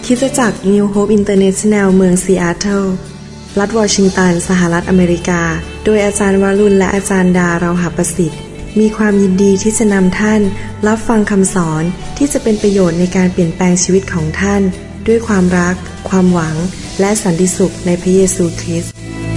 คริสตจักร New Hope International เมืองซีแอตเทิลรัฐวอชิงตันสหรัฐอเมริกาโดยอาจารย์วรุณและอาจารย์ดาเราหประสิทธิ์มีความยินดีที่จะนำท่านรับฟังคำสอนที่จะเป็นประโยชน์ในการเปลี่ยนแปลงชีวิตของท่านด้วยความรักความหวังและสันติสุขในพระเยซูคริสต์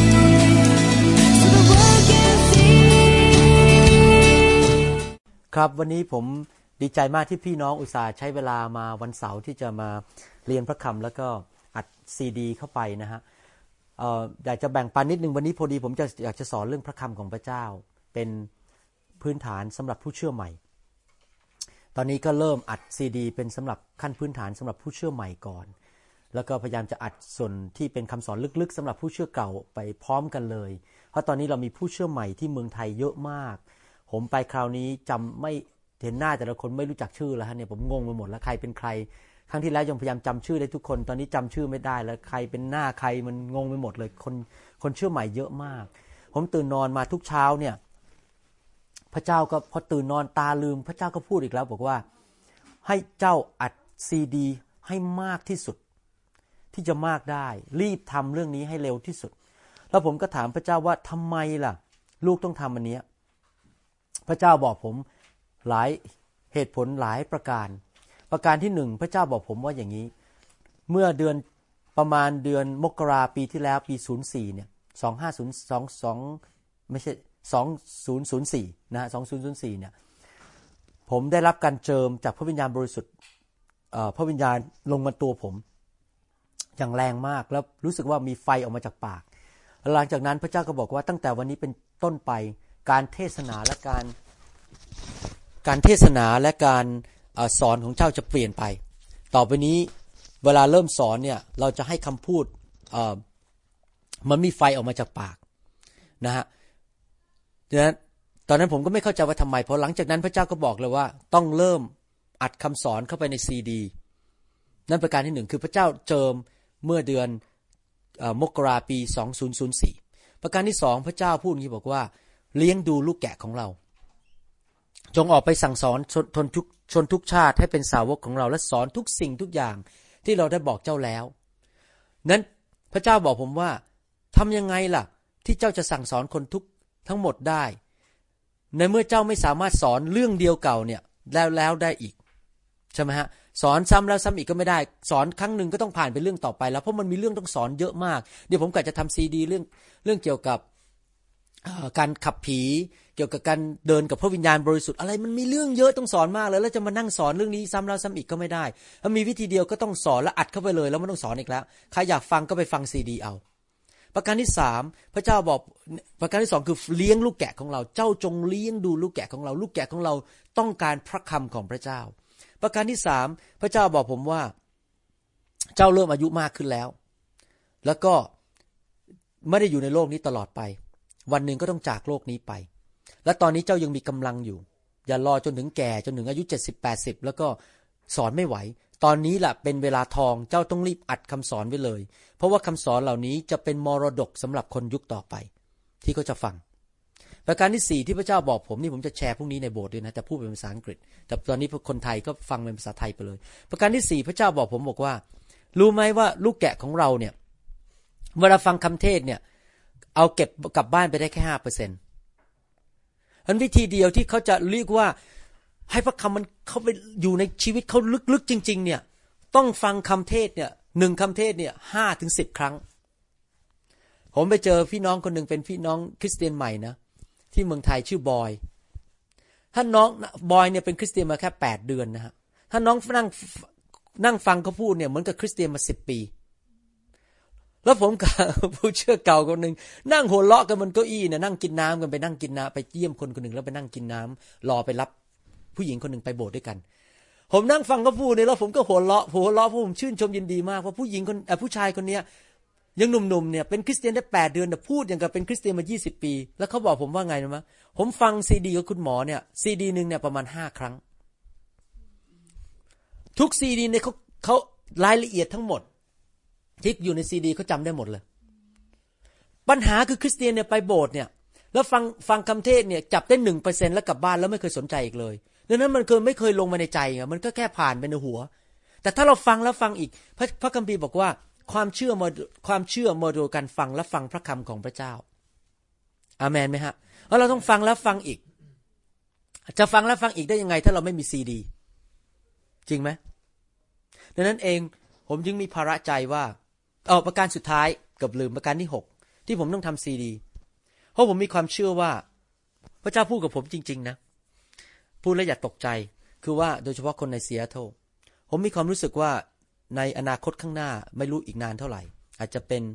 ครับวันนี้ผมดีใจมากที่พี่น้องอุตส่าห์ใช้เวลามาวันเสาร์ที่จะมาเรียนพระคำแล้วก็อัดซีดีเข้าไปนะฮะอยากจะแบ่งปันนิดนึงวันนี้พอดีผมอยากจะสอนเรื่องพระคำของพระเจ้าเป็นพื้นฐานสำหรับผู้เชื่อใหม่ตอนนี้ก็เริ่มอัดซีดีเป็นสำหรับขั้นพื้นฐานสำหรับผู้เชื่อใหม่ก่อนแล้วก็พยายามจะอัดส่วนที่เป็นคำสอนลึกๆสำหรับผู้เชื่อเก่าไปพร้อมกันเลยเพราะตอนนี้เรามีผู้เชื่อใหม่ที่เมืองไทยเยอะมากผมไปคราวนี้จำไม่เห็นหน้าแต่ละคนไม่รู้จักชื่อแล้วฮะเนี่ยผมงงไปหมดแล้วใครเป็นใครครั้งที่แล้วยังพยายามจำชื่อได้ทุกคนตอนนี้จำชื่อไม่ได้แล้วใครเป็นหน้าใครมันงงไปหมดเลยคนเชื่อใหม่เยอะมากผมตื่นนอนมาทุกเช้าเนี่ยพระเจ้าก็พอตื่นนอนตาลืมพระเจ้าก็พูดอีกแล้วบอกว่าให้เจ้าอัดซีดีให้มากที่สุดที่จะมากได้รีบทำเรื่องนี้ให้เร็วที่สุดแล้วผมก็ถามพระเจ้าว่าทำไมล่ะลูกต้องทำอันนี้พระเจ้าบอกผมหลายเหตุผลหลายประการที่หนึ่งพระเจ้าบอกผมว่าอย่างนี้เมื่อเดือนประมาณเดือนมกราปีที่แล้วปี04เนี่ย25022ไม่ใช่2004นะฮะ2004เนี่ยผมได้รับการเจิมจากพระวิญญาณบริสุทธิ์พระวิญญาณลงมาตัวผมอย่างแรงมากแล้วรู้สึกว่ามีไฟออกมาจากปากหลังจากนั้นพระเจ้าก็บอกว่าตั้งแต่วันนี้เป็นต้นไปการเทศนาและการสอนของเจ้าจะเปลี่ยนไปต่อไปนี้เวลาเริ่มสอนเนี่ยเราจะให้คำพูดมันมีไฟออกมาจากปากนะฮะดังนั้นตอนนั้นผมก็ไม่เข้าใจว่าทำไมเพราะหลังจากนั้นพระเจ้าก็บอกเลยว่าต้องเริ่มอัดคำสอนเข้าไปในซีดีนั่นประการที่หนึ่งคือพระเจ้าเจิมเมื่อเดือนมกราปี2004ประการที่สองพระเจ้าพูดอย่างนี้บอกว่าเลี้ยงดูลูกแกะของเราจงออกไปสั่งสอนชนทุกชาติให้เป็นสาวกของเราและสอนทุกสิ่งทุกอย่างที่เราได้บอกเจ้าแล้วนั้นพระเจ้าบอกผมว่าทำยังไงล่ะที่เจ้าจะสั่งสอนคนทั้งหมดได้ในเมื่อเจ้าไม่สามารถสอนเรื่องเดียวเก่าเนี่ยแล้วได้อีกใช่ไหมฮะสอนซ้ำแล้วซ้ำอีกก็ไม่ได้สอนครั้งหนึ่งก็ต้องผ่านไปเรื่องต่อไปแล้วเพราะมันมีเรื่องต้องสอนเยอะมากเดี๋ยวผมกะจะทำซีดีเรื่องเกี่ยวกับการขับผีเกี่ยวกับการเดินกับพระวิญญาณบริสุทธิ์อะไรมันมีเรื่องเยอะต้องสอนมากเลยแล้วจะมานั่งสอนเรื่องนี้ซ้ำแล้วซ้ำอีกก็ไม่ได้ถ้ามีวิธีเดียวก็ต้องสอนและอัดเข้าไปเลยแล้วไม่ต้องสอนอีกแล้วใครอยากฟังก็ไปฟังซีดีเอาประการที่3พระเจ้าบอกประการที่2คือเลี้ยงลูกแกะของเราเจ้าจงเลี้ยงดูลูกแกะของเราลูกแกะของเราต้องการพระคำของพระเจ้าประการที่3พระเจ้าบอกผมว่าเจ้าเริ่มอายุมากขึ้นแล้วก็ไม่ได้อยู่ในโลกนี้ตลอดไปวันหนึ่งก็ต้องจากโลกนี้ไปและตอนนี้เจ้ายังมีกำลังอยู่อย่ารอจนถึงแก่จนถึงอายุ70-80แล้วก็สอนไม่ไหวตอนนี้แหละเป็นเวลาทองเจ้าต้องรีบอัดคำสอนไว้เลยเพราะว่าคำสอนเหล่านี้จะเป็นมรดกสำหรับคนยุคต่อไปที่เขาจะฟังประการที่4ที่พระเจ้าบอกผมนี่ผมจะแชร์พรุ่งนี้ในโบสถ์ด้วยนะแต่พูดเป็นภาษาอังกฤษแต่ตอนนี้คนไทยก็ฟังเป็นภาษาไทยไปเลยประการที่4พระเจ้าบอกผมบอกว่ารู้ไหมว่าลูกแกะของเราเนี่ยเวลาฟังคำเทศเนี่ยเอาเก็บกลับบ้านไปได้แค่ 5% อันวิธีเดียวที่เขาจะเรียกว่าให้พระคำมันเข้าไปอยู่ในชีวิตเขาลึกๆจริงๆเนี่ยต้องฟังคำเทศเนี่ย1คำเทศเนี่ย 5-10 ครั้งผมไปเจอพี่น้องคนนึงเป็นพี่น้องคริสเตียนใหม่นะที่เมืองไทยชื่อบอยท่านน้องบอยเนี่ยเป็นคริสเตียนมาแค่8เดือนนะฮะถ้าน้องนั่งฟังเขาพูดเนี่ยเหมือนกับคริสเตียนมา10ปีแล้วผมกับผู้เชื่อเก่าคนนึงนั่งหัวเราะกันบนเก้าอี้เนี่ยนั่งกินน้ำกันไปนั่งกินน้ำไปเยี่ยมคนนึงแล้วไปนั่งกินน้ำรอไปรับผู้หญิงคนนึงไปโบสถ์ด้วยกันผมนั่งฟังเขาพูดเนี่ยแล้วผมก็หัวเราะเพราะผมชื่นชมยินดีมากเพราะผู้ชายคนนี้ยังหนุ่มๆเนี่ยเป็นคริสเตียนได้8เดือนแต่พูดอย่างกับเป็นคริสเตียนมา20ปีแล้วเขาบอกผมว่าไงรู้มั้ยผมฟังซีดีของคุณหมอเนี่ยซีดีนึงเนี่ยประมาณ5ครั้งทุกซีดีเนี่ยเขารายละเอียดทั้งหมดที่อยู่ในซีดีเขาจำได้หมดเลยปัญหาคือคริสเตียนเนี่ยไปโบสถ์เนี่ยแล้วฟังคำเทศเนี่ยจับได้ 1% แล้วกลับบ้านแล้วไม่เคยสนใจอีกเลยดังนั้นมันไม่เคยลงมาในใจไงมันก็แค่ผ่านไปในหัวแต่ถ้าเราฟังแล้วฟังอีกพระคัมภีร์บอกว่าความเชื่อมาโดยการฟังและฟังพระคำของพระเจ้าอาเมนไหมฮะเพราะเราต้องฟังแล้วฟังอีกจะฟังแล้วฟังอีกได้ยังไงถ้าเราไม่มีซีดีจริงไหมดังนั้นเองผมจึงมีภาระใจว่าประการสุดท้ายเกือบลืมประการที่6ที่ผมต้องทำซีดีเพราะผมมีความเชื่อว่าพระเจ้าพูดกับผมจริงๆนะพูดแล้วอย่าตกใจคือว่าโดยเฉพาะคนในซีแอตเทิลผมมีความรู้สึกว่าในอนาคตข้างหน้าไม่รู้อีกนานเท่าไหร่อาจจะเป็น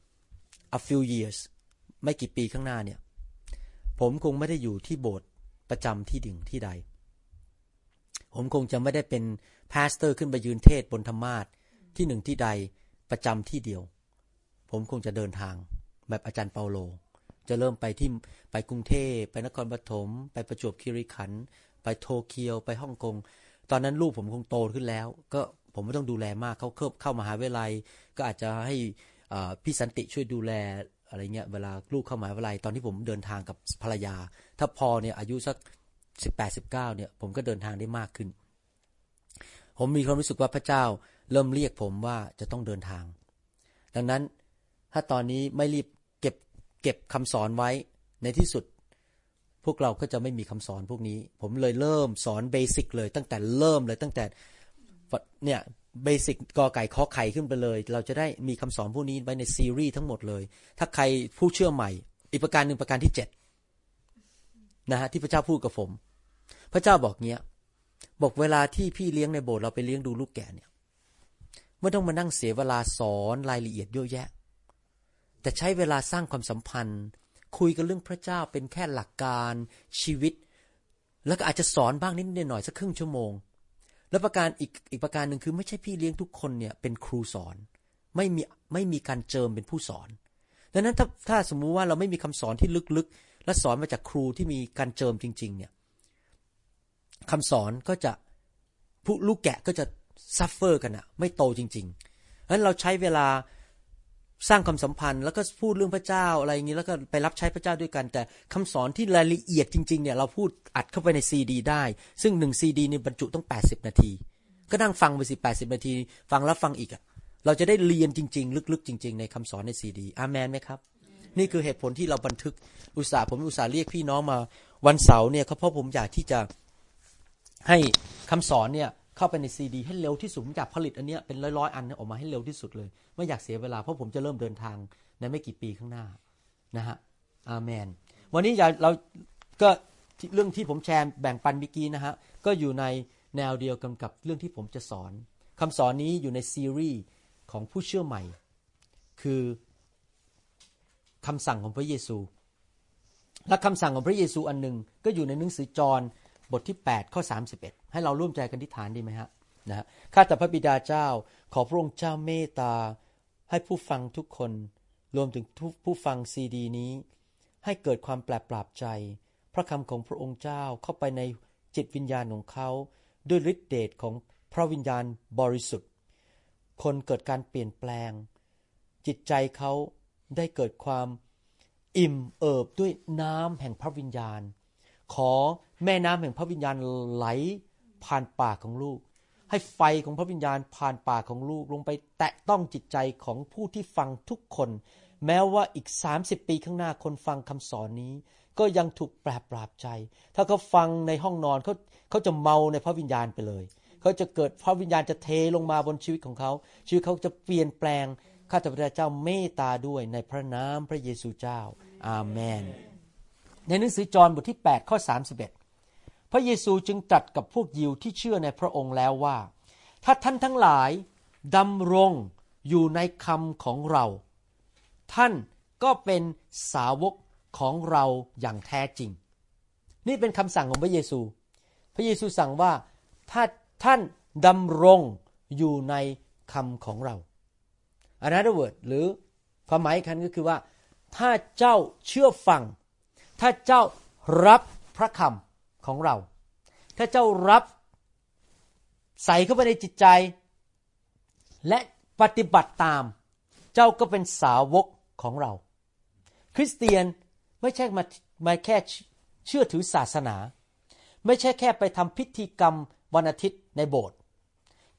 a few years ไม่กี่ปีข้างหน้าเนี่ยผมคงไม่ได้อยู่ที่โบสถ์ประจำที่ดิ่งที่ใดผมคงจะไม่ได้เป็นพาสเตอร์ขึ้นไปยืนเทศบนธรรมาสน์ที่หนึ่งที่ใดประจำที่เดียวผมคงจะเดินทางแบบอาจารย์เปาโลจะเริ่มไปกรุงเทพไปนครปฐมไปประจวบคีรีขันธ์ไปโตเกียวไปฮ่องกงตอนนั้นลูกผมคงโตขึ้นแล้วก็ผมไม่ต้องดูแลมากเขาเข้ามหาวิทยาลัยก็อาจจะให้พี่สันติช่วยดูแลอะไรเงี้ยเวลาลูกเข้ามหาวิทยาลัยตอนที่ผมเดินทางกับภรรยาถ้าพอเนี่ยอายุสัก18-19เนี่ยผมก็เดินทางได้มากขึ้นผมมีความรู้สึกว่าพระเจ้าเริ่มเรียกผมว่าจะต้องเดินทางดังนั้นถ้าตอนนี้ไม่รีบเก็บคำสอนไว้ในที่สุดพวกเราก็จะไม่มีคำสอนพวกนี้ผมเลยเริ่มสอนเบสิกเลยตั้งแต่เริ่มเลยตั้งแต่เนี่ยเบสิกกอไก่ขอไข่ขึ้นไปเลยเราจะได้มีคำสอนพวกนี้ไว้ในซีรีส์ทั้งหมดเลยถ้าใครผู้เชื่อใหม่อีกประการหนึ่งประการที่7นะฮะที่พระเจ้าพูดกับผมพระเจ้าบอกเงี้ยบอกเวลาที่พี่เลี้ยงในโบสถ์เราไปเลี้ยงดูลูกแกะเนี่ยไม่ต้องมานั่งเสียเวลาสอนรายละเอียดเยอะแยะแต่ใช้เวลาสร้างความสัมพันธ์คุยกันเรื่องพระเจ้าเป็นแค่หลักการชีวิตแล้วก็อาจจะสอนบ้างนิดหน่อยสักครึ่งชั่วโมงแล้วประการอีกประการหนึ่งคือไม่ใช่พี่เลี้ยงทุกคนเนี่ยเป็นครูสอนไม่มีการเจิมเป็นผู้สอนดังนั้นถ้าสมมุติว่าเราไม่มีคำสอนที่ลึกๆและสอนมาจากครูที่มีการเจิมจริงๆเนี่ยคำสอนก็จะผู้ลูกแกะก็จะซัฟเฟอร์กันไม่โตจริงๆงั้นเราใช้เวลาสร้างความสัมพันธ์แล้วก็พูดเรื่องพระเจ้าอะไรอย่างนี้แล้วก็ไปรับใช้พระเจ้าด้วยกันแต่คำสอนที่รายละเอียดจริงๆเนี่ยเราพูดอัดเข้าไปในซีดีได้ซึ่ง1ซีดีนี่บรรจุต้อง80นาทีก็นั่งฟังไปสิ80นาทีฟังแล้วฟังอีกเราจะได้เรียนจริงๆลึกๆจริงๆในคำสอนในซีดีอาเมนไหมครับนี่คือเหตุผลที่เราบันทึกผมอุตส่าห์เรียกพี่น้องมาวันเสาร์เนี่ยเพราะผมอยากที่จะให้คำสอนเนี่ยเข้าไปในซีดีให้เร็วที่สุดผมอยากผลิตอันเนี้ยเป็นร้อยๆอันออกมาให้เร็วที่สุดเลยไม่อยากเสียเวลาเพราะผมจะเริ่มเดินทางในไม่กี่ปีข้างหน้านะฮะอาเมนวันนี้เราก็เรื่องที่ผมแชร์แบ่งปันเมื่อกี้นะฮะก็อยู่ในแนวเดียวกันกับเรื่องที่ผมจะสอนคำสอนนี้อยู่ในซีรีส์ของผู้เชื่อใหม่คือคำสั่งของพระเยซูและคำสั่งของพระเยซูอันนึงก็อยู่ในหนังสือจอห์นบทที่8ข้อ31ให้เราร่วมใจกันอธิษฐานดีไหมฮะนะฮะข้าแต่พระบิดาเจ้าขอพระองค์เจ้าเมตตาให้ผู้ฟังทุกคนรวมถึงผู้ฟังซีดีนี้ให้เกิดความแปลกปราบใจพระคำของพระองค์เจ้าเข้าไปในจิตวิญญาณของเขาด้วยฤทธิเดชของพระวิญญาณบริสุทธิ์คนเกิดการเปลี่ยนแปลงจิตใจเขาได้เกิดความอิ่มเอิบด้วยน้ำแห่งพระวิญญาณขอแม่น้ำแห่งพระวิญญาณไหลผ่านปากของลูกให้ไฟของพระวิญญาณผ่านปากของลูกลงไปแตะต้องจิตใจของผู้ที่ฟังทุกคนแม้ว่าอีก30ปีข้างหน้าคนฟังคำสอนนี้ก็ยังถูกแปรปราบใจถ้าเขาฟังในห้องนอนเขาจะเมาในพระวิญญาณไปเลยเขาจะเกิดพระวิญญาณจะเทลงมาบนชีวิตของเขาชีวิตเขาจะเปลี่ยนแปลงข้าแต่พระเจ้าเมตตาด้วยในพระนามพระเยซูเจ้าอาเมนในหนังสือจอห์นบทที่8ข้อ31พระเยซูจึงตรัสกับพวกยิวที่เชื่อในพระองค์แล้วว่าถ้าท่านทั้งหลายดำรงอยู่ในคำของเราท่านก็เป็นสาวกของเราอย่างแท้จริงนี่เป็นคำสั่งของพระเยซูพระเยซูสั่งว่าถ้าท่านดำรงอยู่ในคำของเรา Another word หรือความหมายอีกครั้งก็คือว่าถ้าเจ้าเชื่อฟังถ้าเจ้ารับพระคำของเราถ้าเจ้ารับใส่เข้าไปในจิตใจและปฏิบัติตามเจ้าก็เป็นสาวกของเราคริสเตียนไม่ใช่มาแค่เชื่อถือศาสนาไม่ใช่แค่ไปทำพิธีกรรมวันอาทิตย์ในโบสถ์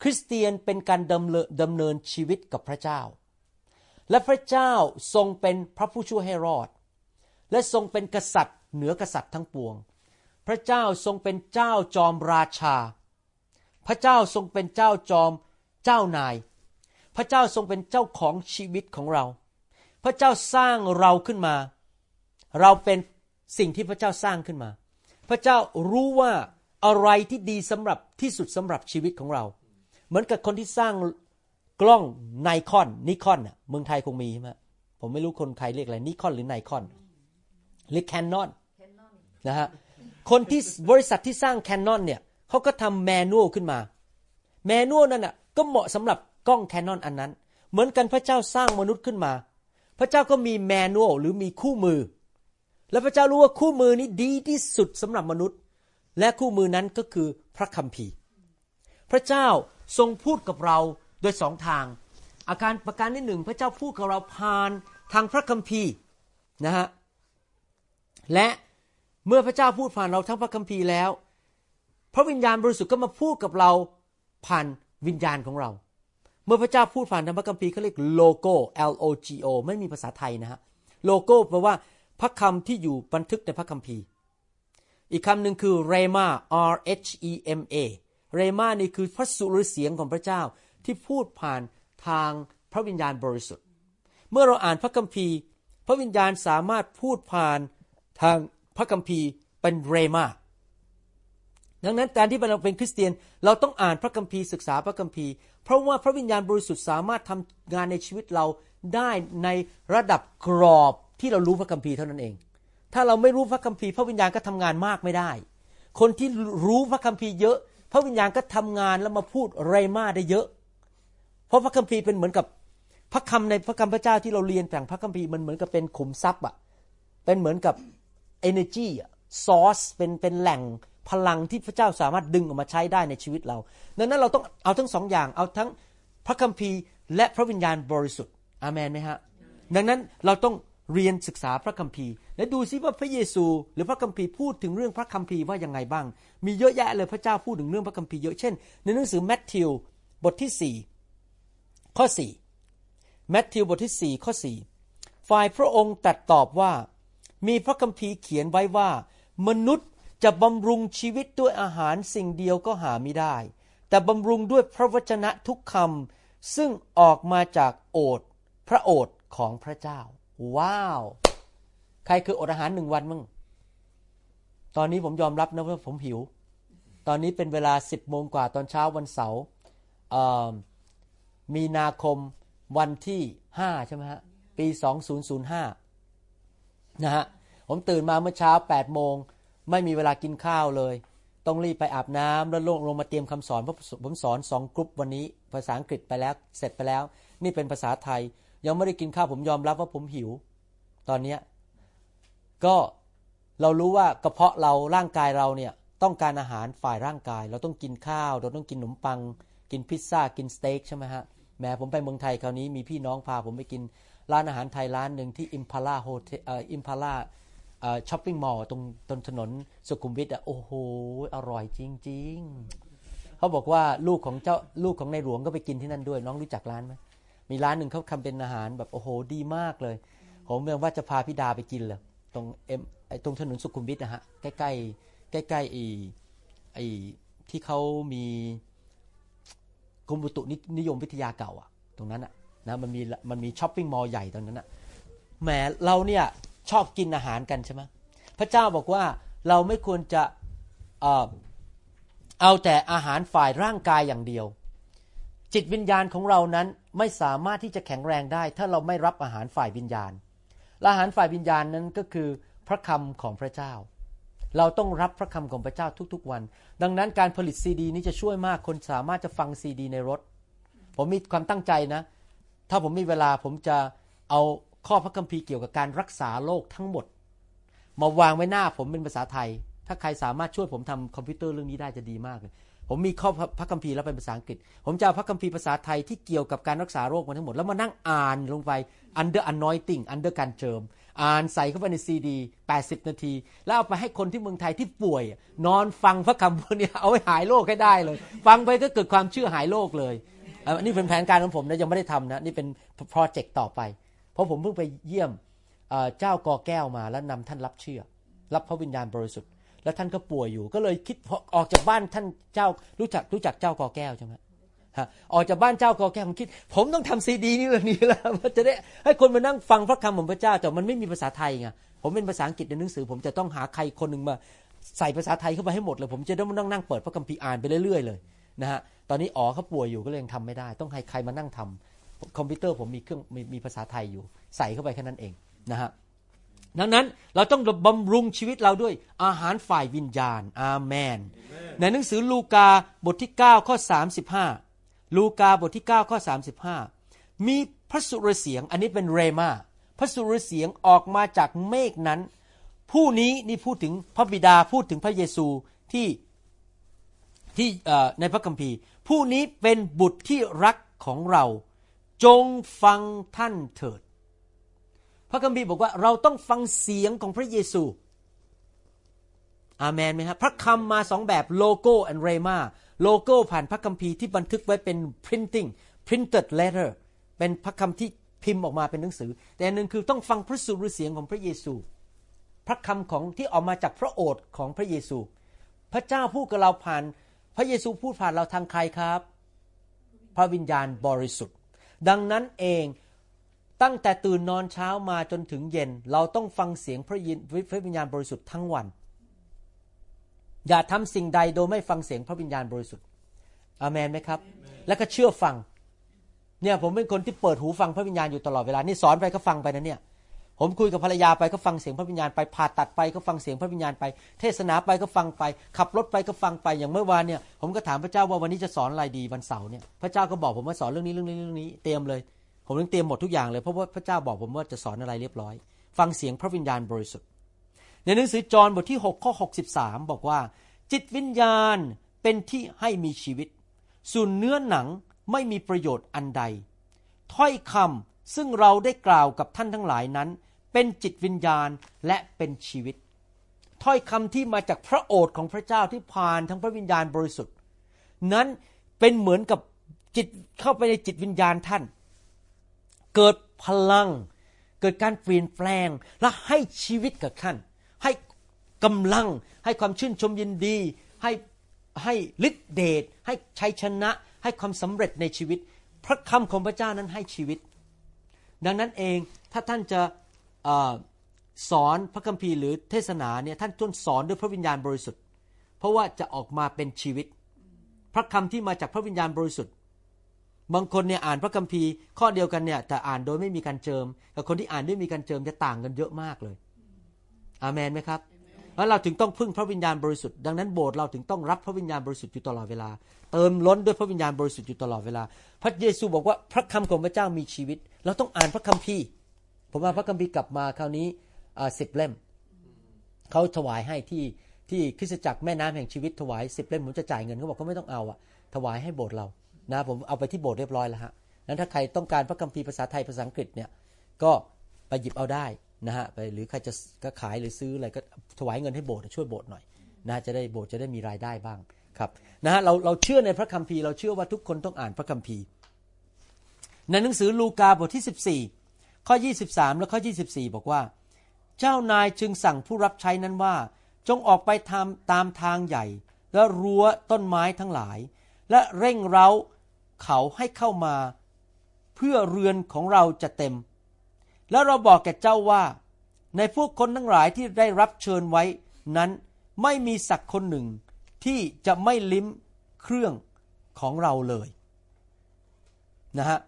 คริสเตียนเป็นการดำเนินชีวิตกับพระเจ้าและพระเจ้าทรงเป็นพระผู้ช่วยให้รอดและทรงเป็นกษัตริย์เหนือกษัตริย์ทั้งปวงพระเจ้าทรงเป็นเจ้าจอมราชาพระเจ้าทรงเป็นเจ้าจอมเจ้านายพระเจ้าทรงเป็นเจ้าของชีวิตของเราพระเจ้าสร้างเราขึ้นมาเราเป็นสิ่งที่พระเจ้าสร้างขึ้นมาพระเจ้ารู้ว่าอะไรที่ดีสำหรับที่สุดสำหรับชีวิตของเราเหมือนกับคนที่สร้างกล้องนิคอนน่ะเมืองไทยคงมีใช่ไหมผมไม่รู้คนไทยเรียกอะไรนิคอนหรือไนคอนหรือแคนนอนนะฮะคนที่บริษัทที่สร้างแคนนอนเนี่ยเขาก็ทำแมนนวลขึ้นมาแมนนวลนั่นน่ะก็เหมาะสำหรับกล้องแคนนอนอันนั้นเหมือนกันพระเจ้าสร้างมนุษย์ขึ้นมาพระเจ้าก็มีแมนนวลหรือมีคู่มือและพระเจ้ารู้ว่าคู่มือนี้ดีที่สุดสำหรับมนุษย์และคู่มือนั้นก็คือพระคัมภีร์พระเจ้าทรงพูดกับเราโดยสองทางประการที่หนึ่งพระเจ้าพูดกับเราผ่านทางพระคัมภีร์นะฮะและเมื่อพระเจ้าพูดผ่านเราทั้งพระคัมภีร์แล้วพระวิญญาณบริสุทธิ์ก็มาพูดกับเราผ่านวิญญาณของเราเมื่อพระเจ้าพูดผ่านทางพระคัมภีร์เขาเรียกโลโก้ LOGO ไม่มีภาษาไทยนะฮะโลโก้แปลว่าพระคำที่อยู่บันทึกในพระคัมภีร์อีกคำหนึ่งคือเรมา RHEMA เรมานี่คือพระสุรเสียงของพระเจ้าที่พูดผ่านทางพระวิญญาณบริสุทธิ์เมื่อเราอ่านพระคัมภีร์พระวิญญาณสามารถพูดผ่านทางพระคัมภีร์เป็นเรมาดังนั้นการที่เราเป็นคริสเตียนเราต้องอ่านพระคัมภีร์ศึกษาพระคัมภีร์เพราะว่าพระวิญญาณบริสุทธิ์สามารถทำงานในชีวิตเราได้ในระดับกรอบที่เรารู้พระคัมภีร์เท่านั้นเองถ้าเราไม่รู้พระคัมภีร์พระวิญญาณก็ทำงานมากไม่ได้คนที่รู้พระคัมภีร์เยอะพระวิญญาณก็ทำงานแล้วมาพูดเรมาได้เยอะเพราะพระคัมภีร์เป็นเหมือนกับพระคำในพระคำพระเจ้าที่เราเรียนจากพระคัมภีร์มันเหมือนกับเป็นขุมทรัพย์อ่ะเป็นเหมือนกับ energy อ่ะ source เป็นแหล่งพลังที่พระเจ้าสามารถดึงออกมาใช้ได้ในชีวิตเราดังนั้นเราต้องเอาทั้งสองอย่างเอาทั้งพระคัมภีร์และพระวิญญาณบริสุทธิ์อาเมนไหมฮะดังนั้นเราต้องเรียนศึกษาพระคัมภีร์และดูซิว่าพระเยซูหรือพระคัมภีร์พูดถึงเรื่องพระคัมภีร์ว่ายังไงบ้างมีเยอะแยะเลยพระเจ้าพูดถึงเรื่องพระคัมภีร์เยอะเช่นในหนังสือมัทธิวบทที่4ข้อ4มัทธิวบทที่4ข้อ4ฝ่ายพระองค์ตรัสตอบว่ามีพระคัมภีร์เขียนไว้ว่ามนุษย์จะบำรุงชีวิตด้วยอาหารสิ่งเดียวก็หาไม่ได้แต่บำรุงด้วยพระวจนะทุกคำซึ่งออกมาจากพระโอษฐ์ของพระเจ้าว้าวใครเคยอดอาหาร1วันมั้งตอนนี้ผมยอมรับนะว่าผมหิวตอนนี้เป็นเวลา 10 โมงกว่าตอนเช้าวันเสาร์มีนาคมวันที่5ใช่ไหมฮะปี2005นะฮะผมตื่นมาเมื่อเช้า8โมงไม่มีเวลากินข้าวเลยต้องรีบไปอาบน้ำแล้วลงมาเตรียมคำสอนเพราะผมสอน2กรุ๊ปวันนี้ภาษาอังกฤษไปแล้วเสร็จไปแล้วนี่เป็นภาษาไทยยังไม่ได้กินข้าวผมยอมรับว่าผมหิวตอนนี้ก็เรารู้ว่ากระเพาะเราร่างกายเราเนี่ยต้องการอาหารฝ่ายร่างกายเราต้องกินข้าวเราต้องกินขนมปังกินพิซซ่ากินสเต็กใช่ไหมฮะแหมผมไปเมืองไทยคราวนี้มีพี่น้องพาผมไปกินร้านอาหารไทยร้านหนึ่งที่Impala Hotel Impalaช้อปปิ้งมอลล์ตรงถนนสุขุมวิทโอ้โหอร่อยจริงๆเขาบอกว่าลูกของในหลวงก็ไปกินที่นั่นด้วยน้องรู้จักร้านไหมมีร้านหนึ่งเขาทำเป็นอาหารแบบโอ้โหดีมากเลยผมเมื่อว่าจะพาพี่ดาไปกินเลยตรงถนนสุขุมวิทนะฮะใกล้ไอ้ที่เขามีกรมอุตุนิยมวิทยาเก่าอ่ะตรงนั้นอ่ะนะมันมีช้อปปิ้งมอลล์ใหญ่ตรงนั้นอ่ะแหมเราเนี่ยชอบกินอาหารกันใช่ไหมพระเจ้าบอกว่าเราไม่ควรจะเอาแต่อาหารฝ่ายร่างกายอย่างเดียวจิตวิญญาณของเรานั้นไม่สามารถที่จะแข็งแรงได้ถ้าเราไม่รับอาหารฝ่ายวิญญาณอาหารฝ่ายวิญญาณนั้นก็คือพระคำของพระเจ้าเราต้องรับพระคำของพระเจ้าทุกๆวันดังนั้นการผลิตซีดีนี้จะช่วยมากคนสามารถจะฟังซีดีในรถผมมีความตั้งใจนะถ้าผมมีเวลาผมจะเอาข้อพระคัมภีร์เกี่ยวกับการรักษาโรคทั้งหมดมาวางไว้หน้าผมเป็นภาษาไทยถ้าใครสามารถช่วยผมทำคอมพิวเตอร์เรื่องนี้ได้จะดีมากเลยผมมีข้อพระคัมภีร์แล้วเป็นภาษาอังกฤษผมจะเอาพระคัมภีร์ภาษาไทยที่เกี่ยวกับการรักษาโรคมาทั้งหมดแล้วมานั่งอ่านลงไป under anointing under การเจิมอ่านใส่เข้าไปในซีดี80นาทีแล้วเอาไปให้คนที่เมืองไทยที่ป่วยนอนฟังพระคำพวกนี้เอาไว้หายโรคให้ได้เลยฟังไปก็เกิดความเชื่อหายโรคเลยอันนี้เป็นแผนการของผมนะยังไม่ได้ทำนะนี่เป็นโปรเจกต์ต่อไปเพราะผมเพิ่งไปเยี่ยมเจ้ากอแก้วมาแล้วนำท่านรับเชื่อรับพระวิญญาณบริสุทธิ์แล้วท่านก็ป่วยอยู่ก็เลยคิดออกจากบ้านท่านเจ้ารู้จักเจ้ากอแก้วใช่ไหมออกจากบ้านเจ้ากอแก้วผมคิดผมต้องทำซีดีนี่แบบนี้แล้วจะได้ให้คนมานั่งฟังพระคำของพระเจ้าแต่มันไม่มีภาษาไทยไงผมเป็นภาษาอังกฤษในหนังสือผมจะต้องหาใครคนหนึ่งมาใส่ภาษาไทยเข้าไปให้หมดเลยผมจะต้องนั่งเปิดพระคัมภีร์อ่านไปเรื่อยๆเลยนะฮะตอนนี้เขาป่วยอยู่ก็เลยยังทำไม่ได้ต้องให้ใครมานั่งทำคอมพิวเตอร์ผมมีเครื่องมีภาษาไทยอยู่ใส่เข้าไปแค่นั้นเองนะฮะดังนั้นเราต้องบำรุงชีวิตเราด้วยอาหารฝ่ายวิญญาณอาเมนในหนังสือลูกาบทที่9ข้อ35ลูกาบทที่9ข้อ35มีพระสุรเสียงอันนี้เป็นเรมาพระสุรเสียงออกมาจากเมฆนั้นผู้นี้นี่พูดถึงพระบิดาพูดถึงพระเยซูที่ในพระคัมภีร์ผู้นี้เป็นบุตรที่รักของเราจงฟังท่านเถิดพระคัมภีร์บอกว่าเราต้องฟังเสียงของพระเยซูอาเมนไหมครับพระคำมาสองแบบโลโก้และเรมาโลโก้ผ่านพระคัมภีร์ที่บันทึกไว้เป็น printed letter เป็นพระคำที่พิมพ์ออกมาเป็นหนังสือแต่อันนึงคือต้องฟังพระสุรเสียงของพระเยซูพระคำของที่ออกมาจากพระโอษฐ์ของพระเยซูพระเจ้าพูดกับเราผ่านพระเยซูพูดผ่านเราทางใครครับพระวิญญาณบริสุทธิ์ดังนั้นเองตั้งแต่ตื่นนอนเช้ามาจนถึงเย็นเราต้องฟังเสียงพระวิญญาณบริสุทธิ์ทั้งวันอย่าทำสิ่งใดโดยไม่ฟังเสียงพระวิญญาณบริสุทธิ์อาเมนไหมครับแล้วก็เชื่อฟังเนี่ยผมเป็นคนที่เปิดหูฟังพระวิญญาณอยู่ตลอดเวลานี่สอนไปก็ฟังไปนะเนี่ยผมคุยกับภรรยาไปก็ฟังเสียงพระวิญญาณไปผ่าตัดไปก็ฟังเสียงพระวิญญาณไปเทศนาไปก็ฟังไปขับรถไปก็ฟังไปอย่างเมื่อวานเนี่ยผมก็ถามพระเจ้าว่าวันนี้จะสอนอะไรดีวันเสาร์เนี่ยพระเจ้าก็บอกผมว่าสอนเรื่องนี้เรื่องนี้เตรียมเลยผมต้องเตรียมหมดทุกอย่างเลยเพราะว่าพระเจ้าบอกผมว่าจะสอนอะไรเรียบร้อยฟังเสียงพระวิญญาณบริสุทธิ์ในหนังสือจอห์นบทที่6ข้อ63บอกว่าจิตวิญญาณเป็นที่ให้มีชีวิตส่วนเนื้อหนังไม่มีประโยชน์อันใดถ้อยคำซึ่งเราได้กล่าวกับท่านทั้งหลายนั้นเป็นจิตวิญญาณและเป็นชีวิตถ้อยคำที่มาจากพระโอษฐ์ของพระเจ้าที่ผ่านทั้งพระวิญญาณบริสุทธิ์นั้นเป็นเหมือนกับจิตเข้าไปในจิตวิญญาณท่านเกิดพลังเกิดการเปลี่ยนแปลงและให้ชีวิตกับท่านให้กำลังให้ความชื่นชมยินดีให้ฤทธิเดชให้ชัยชนะให้ความสำเร็จในชีวิตพระคำของพระเจ้านั้นให้ชีวิตดังนั้นเองถ้าท่านจะสอนพระคัมภีร์หรือเทศนาเนี่ยท่านต้องสอนด้วยพระวิญญาณบริสุทธิ์เพราะว่าจะออกมาเป็นชีวิตพระคำที่มาจากพระวิญญาณบริสุทธิ์บางคนเนี่ยอ่านพระคัมภีร์ข้อเดียวกันเนี่ยแต่อ่านโดยไม่มีการเจิมกับคนที่อ่านด้วยมีการเจิมจะต่างกันเยอะมากเลยอาเมนไหมครับแล้วเราถึงต้องพึ่งพระวิญญาณบริสุทธิ์ดังนั้นโบสถ์เราถึงต้องรับพระวิญญาณบริสุทธิ์อยู่ตลอดเวลาเติมล้นด้วยพระวิญญาณบริสุทธิ์อยู่ตลอดเวลาพระเยซูบอกว่าพระคำของพระเจ้ามีชีวิตเราต้องอ่านพระคัมภีร์ผมว่าพระคัมภีร์กลับมาคราวนี้10 เล่มเขาถวายให้ที่คริสตจักรแม่น้ำแห่งชีวิตถวาย10 เล่มผมจะจ่ายเงินเขาบอกเขาไม่ต้องเอาถวายให้โบสถ์เรานะผมเอาไปที่โบสถ์เรียบร้อยแล้วฮะนั้นถ้าใครต้องการพระคัมภีร์ภาษาไทยภาษาอังกฤษเนี่ยก็ไปหยิบเอาได้นะฮะไปหรือใครจะขายหรือซื้ออะไรก็ถวายเงินให้โบสถ์ช่วยโบสถ์หน่อยนะจะได้โบสถ์จะได้มีรายได้บ้างครับนะฮะเราเชื่อในพระคัมภีร์เราเชื่อว่าทุกคนต้องอ่านพระคัมภีร์ในหนังสือลูกาบทที่14ข้อ23และข้อ24บอกว่าเจ้านายจึงสั่งผู้รับใช้นั้นว่าจงออกไปตามทางใหญ่และรั้วต้นไม้ทั้งหลายและเร่งเร้าเขาให้เข้ามาเพื่อเรือนของเราจะเต็มแล้วเราบอกแก่เจ้าว่าในพวกคนทั้งหลายที่ได้รับเชิญไว้นั้นไม่มีสักคนหนึ่งที่จะไม่ลิ้มเครื่องของเราเลยนะฮะ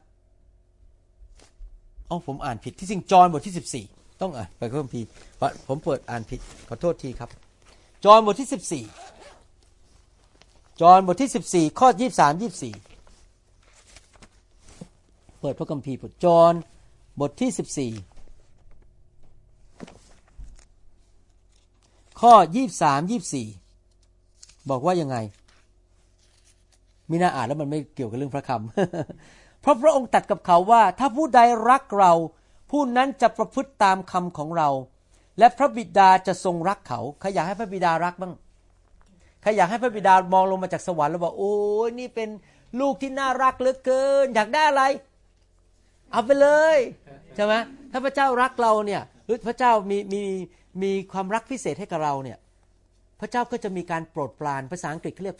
ผมอ่านผิดที่จริงจอห์นบทที่14ต้องอ่านไปเพิ่มพีผมเปิดอ่านผิดขอโทษทีครับจอห์นบทที่14จอห์นบทที่14ข้อ23 24เปิดพระคัมภีร์บทจอห์นบทที่14ข้อ23-24บอกว่ายังไงมิน่าอ่านแล้วมันไม่เกี่ยวกับเรื่องพระคำ เพราะพระองค์ตรัสกับเขาว่าถ้าผู้ใดรักเราผผู้นั้นจะประพฤติตามคำของเราและพระบิดาจะทรงรักเขาใครอยากให้พระบิดารักบ้างใครอยากให้พระบิดามองลงมาจากสวรรค์แล้วบอกโอ้ยนี่เป็นลูกที่น่ารักเหลือเกินอยากได้อะไรเอาไปเลยใช่ไหมถ้าพระเจ้ารักเราเนี่ยหรือพระเจ้ามีความรักพิเศษให้กับเราเนี่ยพระเจ้าก็จะมีการโปรดปรานภาษาอังกฤษเขาเรียก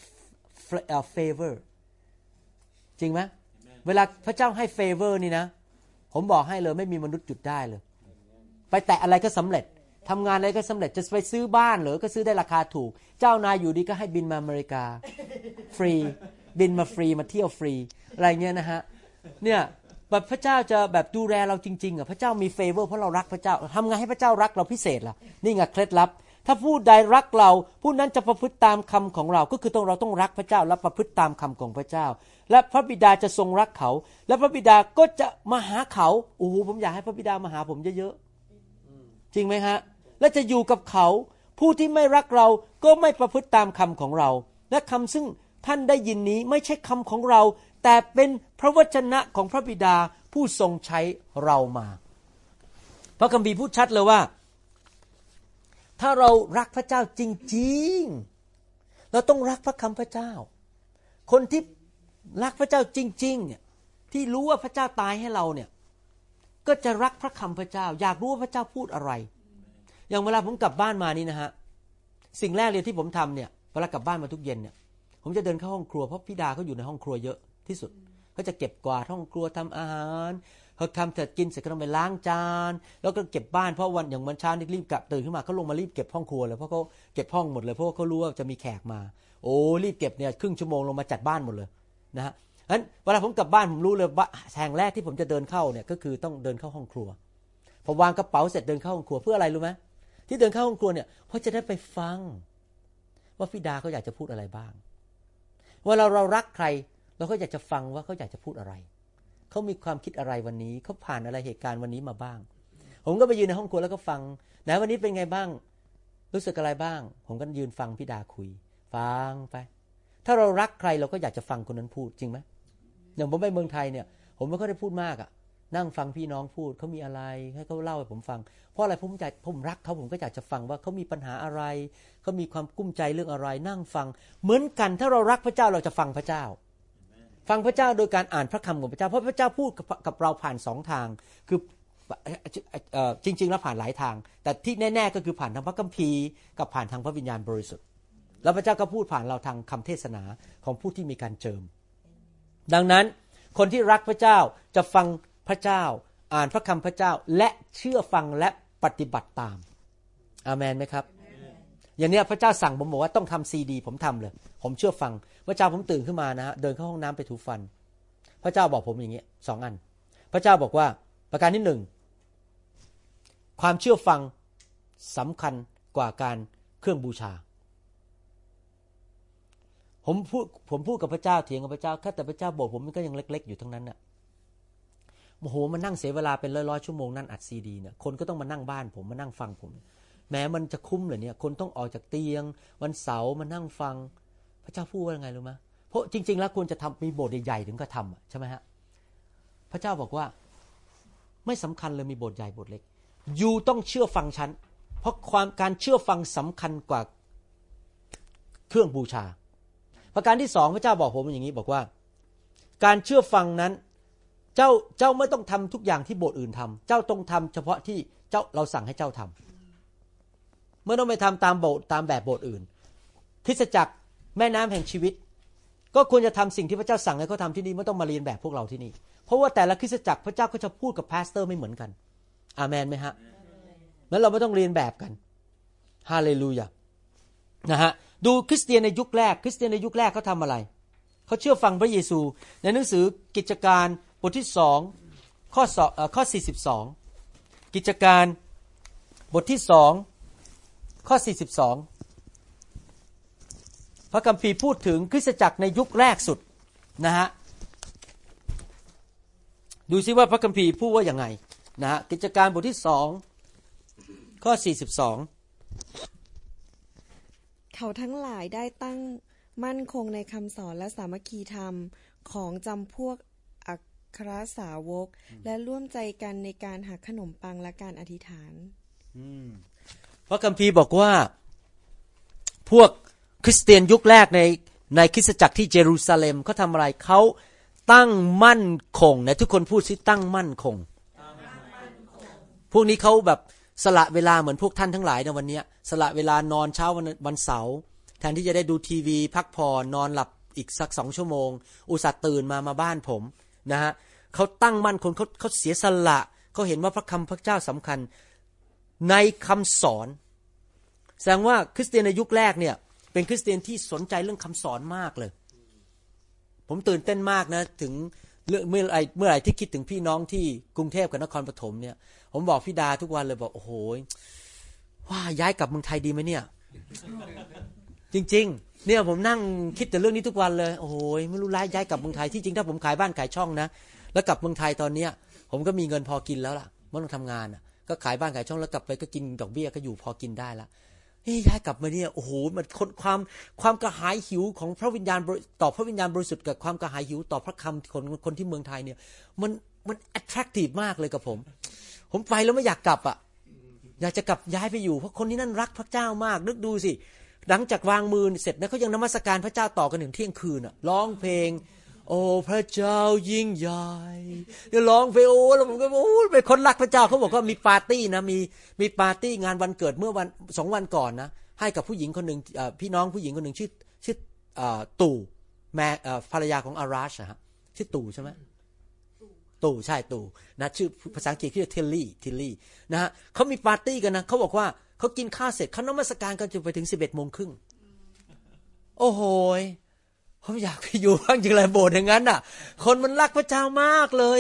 favor จริงไหมเวลาพระเจ้าให้ favor นี่นะผมบอกให้เลยไม่มีมนุษย์หยุดได้เลยไปแตะอะไรก็สำเร็จทำงานอะไรก็สำเร็จจะไปซื้อบ้านหรือก็ซื้อได้ราคาถูกเจ้านายอยู่ดีก็ให้บินมาอเมริกาฟรีบินมาฟรีมาเที่ยวฟรีอะไรเงี้ยนะฮะเนี่ยแบบพระเจ้าจะแบบดูแลเราจริงๆอ่ะพระเจ้ามีเฟเวอร์เพราะเรารักพระเจ้าทำไงให้พระเจ้ารักเราพิเศษล่ะนี่ไงเคล็ดลับถ้าผู้ใดรักเราผู้นั้นจะประพฤติตามคำของเราก็คือเราต้องรักพระเจ้าและประพฤติตามคำของพระเจ้าและพระบิดาจะทรงรักเขาและพระบิดาก็จะมาหาเขาโอ้โหผมอยากให้พระบิดามาหาผมเยอะๆจริงไหมฮะและจะอยู่กับเขาผู้ที่ไม่รักเราก็ไม่ประพฤติตามคำของเราและคำซึ่งท่านได้ยินนี้ไม่ใช่คำของเราแต่เป็นพระวจนะของพระบิดาผู้ทรงใช้เรามาพระคัมภีร์พูดชัดเลยว่าถ้าเรารักพระเจ้าจริงๆเราต้องรักพระคำพระเจ้าคนที่รักพระเจ้าจริงๆเนี่ยที่รู้ว่าพระเจ้าตายให้เราเนี่ยก็จะรักพระคำพระเจ้าอยากรู้ว่าพระเจ้าพูดอะไรอย่างเวลาผมกลับบ้านมานี่นะฮะสิ่งแรกเลยที่ผมทำเนี่ยเวลากลับบ้านมาทุกเย็นเนี่ยผมจะเดินเข้าห้องครัวเพราะพี่ดาเขาอยู่ในห้องครัวเยอะที่สุดเขาจะเก็บกวาดห้องครัวทำอาหารเขาทำเสร็จกินเสร็จก็ต้องไปล้างจานแล้วก็เก็บบ้านเพราะวันอย่างวันเช้านี่รีบกลับตื่นขึ้นมาเขาลงมารีบเก็บห้องครัวเลยเพราะเขาเก็บห้องหมดเลยเพราะเขารู้ว่าจะมีแขกมาโอ้รีบเก็บเนี่ยครึ่งชั่วโมงลงมาจัดบ้านหมดเลยนะฮะงั้นเวลาผมกลับบ้านผมรู้เลยว่าแห่งแรกที่ผมจะเดินเข้าเนี่ยก็คือต้องเดินเข้าห้องครัวพอวางกระเป๋าเสร็จเดินเข้าห้องครัวเพื่ออะไรรู้ไหมที่เดินเข้าห้องครัวเนี่ยเพราะจะได้ไปฟังว่าพี่ดาเขาอยากจะพูดอะไรบ้างเวลาเรารักใครเราก็อยากจะฟังว่าเขาอยากจะพูดอะไรเขามีความคิดอะไรวันนี้เขาผ่านอะไรเหตุการณ์วันนี้มาบ้างผมก็ไปยืนในห้องครัวแล้วก็ฟังไหนวันนี้เป็นไงบ้างรู้สึกอะไรบ้างผมก็ยืนฟังพี่ดาคุยฟังไปถ้าเรารักใครเราก็อยากจะฟังคนนั้นพูดจริงไหมอย่างผมไปเมืองไทยเนี่ยผมไม่ค่อยได้พูดมากอ่ะนั่งฟังพี่น้องพูดเขามีอะไรให้เขาเล่าให้ผมฟังเพราะอะไรผมรักเขาผมก็อยากจะฟังว่าเขามีปัญหาอะไรเขามีความกุ้มใจเรื่องอะไรนั่งฟังเหมือนกันถ้าเรารักพระเจ้าเราจะฟังพระเจ้าฟังพระเจ้าโดยการอ่านพระคำของพระเจ้าเพราะพระเจ้าพูดกับเราผ่านสองทางคือจริงๆแล้วผ่านหลายทางแต่ที่แน่ๆก็คือผ่านทางพระคัมภีร์กับผ่านทางพระวิญญาณบริสุทธิ์แล้วพระเจ้าก็พูดผ่านเราทางคำเทศนาของผู้ที่มีการเจิมดังนั้นคนที่รักพระเจ้าจะฟังพระเจ้าอ่านพระคำพระเจ้าและเชื่อฟังและปฏิบัติตามอาเมนไหมครับอย่างนี้พระเจ้าสั่งผมบอกว่าต้องทำซีดีผมทำเลยผมเชื่อฟังเมื่อเช้าผมตื่นขึ้นมานะฮะเดินเข้าห้องน้ำไปถูฟันพระเจ้าบอกผมอย่างนี้2 อันพระเจ้าบอกว่าประการที่1ความเชื่อฟังสำคัญกว่าการเครื่องบูชาผมพูดกับพระเจ้าเถียงกับพระเจ้าแต่พระเจ้าบอกผมมันก็ยังเล็กๆอยู่ทั้งนั้นน่ะโอ้โหมันนั่งเสียเวลาเป็นร้อยๆชั่วโมงนั่นอัดซีดีเนี่ยคนก็ต้องมานั่งบ้านผมมานั่งฟังผมแม้มันจะคุ้มเหรอเนี่ยคนต้องออกจากเตียงวันเสาร์มานั่งฟังพระเจ้าพูดว่าไงรู้ไหมเพราะจริงๆแล้วควรจะทำมีโบสถ์ใหญ่ๆถึงก็ทำใช่ไหมฮะพระเจ้าบอกว่าไม่สำคัญเลยมีโบสถ์ใหญ่โบสถ์เล็กยูต้องเชื่อฟังฉันเพราะการเชื่อฟังสำคัญกว่าเครื่องบูชาประการที่2พระเจ้าบอกผมอย่างนี้บอกว่าการเชื่อฟังนั้นเจ้าไม่ต้องทำทุกอย่างที่โบสถ์อื่นทำเจ้าต้องทำเฉพาะที่เราสั่งให้เจ้าทำไม่ต้องไปทำตามโบสถ์ตามแบบโบสถ์อื่นคริสตจักรแม่น้ำแห่งชีวิตก็ควรจะทำสิ่งที่พระเจ้าสั่งให้เขาทำที่นี่ไม่ต้องมาเรียนแบบพวกเราที่นี่เพราะว่าแต่ละคริสตจักรพระเจ้าก็จะพูดกับพาสเตอร์ไม่เหมือนกันอาเมนไหมฮะงั้นเราไม่ต้องเรียนแบบกันฮาเลลูยานะฮะดูคริสเตียนในยุคแรกเขาทำอะไรเขาเชื่อฟังพระเยซูในหนังสือกิจการบทที่2ข้อ42กิจการบทที่2ข้อ42พระคัมภีร์พูดถึงคริสตจักรในยุคแรกสุดนะฮะดูซิว่าพระคัมภีร์พูดว่าอย่างไงนะฮะกิจการบทที่2ข้อ42 เขาทั้งหลายได้ตั้งมั่นคงในคำสอนและสามัคคีธรรมของจำพวกอัครสาวกและร่วมใจกันในการหักขนมปังและการอธิษฐานพระคัมภีร์บอกว่าพวกคริสเตียนยุคแรกในคริสตจักรที่เยรูซาเล็มเขาทำอะไรเขาตั้งมั่นคงนะทุกคนพูดสิตั้งมั่นคงพวกนี้เขาแบบสละเวลาเหมือนพวกท่านทั้งหลายในวันนี้สละเวลานอนเช้าวันเสาร์แทนที่จะได้ดูทีวีพักผ่อนนอนหลับอีกสัก2 ชั่วโมงอุตส่าห์ตื่นมาบ้านผมนะฮะเขาตั้งมั่นคงเขาเสียสละเขาเห็นว่าพระคำพระเจ้าสำคัญในคำสอนแสดงว่าคริสเตียนในยุคแรกเนี่ยเป็นคริสเตียนที่สนใจเรื่องคำสอนมากเลยผมตื่นเต้นมากนะถึงเมื่อไหร่ที่คิดถึงพี่น้องที่กรุงเทพกับนครปฐมเนี่ยผมบอกพี่ดาทุกวันเลยบอกโอ้โหว่าย้ายกลับเมืองไทยดีไหมเนี่ยจริงๆเนี่ยผมนั่งคิดแต่เรื่องนี้ทุกวันเลยโอ้โหไม่รู้ย้ายกลับเมืองไทยที่จริงถ้าผมขายบ้านขายช่องนะแล้วกลับเมืองไทยตอนเนี้ยผมก็มีเงินพอกินแล้วล่ะไม่ต้องทำงานก็ขายบ้านขายช่องแล้วกลับไปก็กินดอกเบี้ยก็อยู่พอกินได้ละย้ายกลับมาเนี่ยโอ้โหมันความกระหายหิวของพระวิญญาณต่อพระวิญญาณบริสุทธิ์กับความกระหายหิวต่อพระคำคนที่เมืองไทยเนี่ยมัน attractive มากเลยกับผมไปแล้วไม่อยากกลับอยากจะกลับย้ายไปอยู่เพราะคนที่นั่นรักพระเจ้ามากนึกดูสิหลังจากวางมือเสร็จนะเขายังนมัสการพระเจ้าต่อกันถึงเที่ยงคืนร้องเพลงโอ้พระเจ้ายิ่งใหญ่เดี๋ยวร้องเพลงโอ้แล้วผมก็โอ้เป็นคนรักพระเจ้าเขาบอกว่ามีปาร์ตี้นะมีปาร์ตี้งานวันเกิดเมื่อวัน2 วันก่อนนะให้กับผู้หญิงคนหนึ่งพี่น้องผู้หญิงคนหนึ่งชื่อตู่แม่ภรรยาของอาราชฮะชื่อตู่ใช่ไหมตู่ใช่ตู่นะชื่อภาษาอังกฤษชื่อทิลลี่นะฮะเขามีปาร์ตี้กันนะเขาบอกว่าเขากินข้าวเสร็จเขานมัสการกันจนไปถึง 11:30 น.โอ้โหผมอยากไปอยู่บ้างจังเลยโบสถ์อย่างนั้นคนมันรักพระเจ้ามากเลย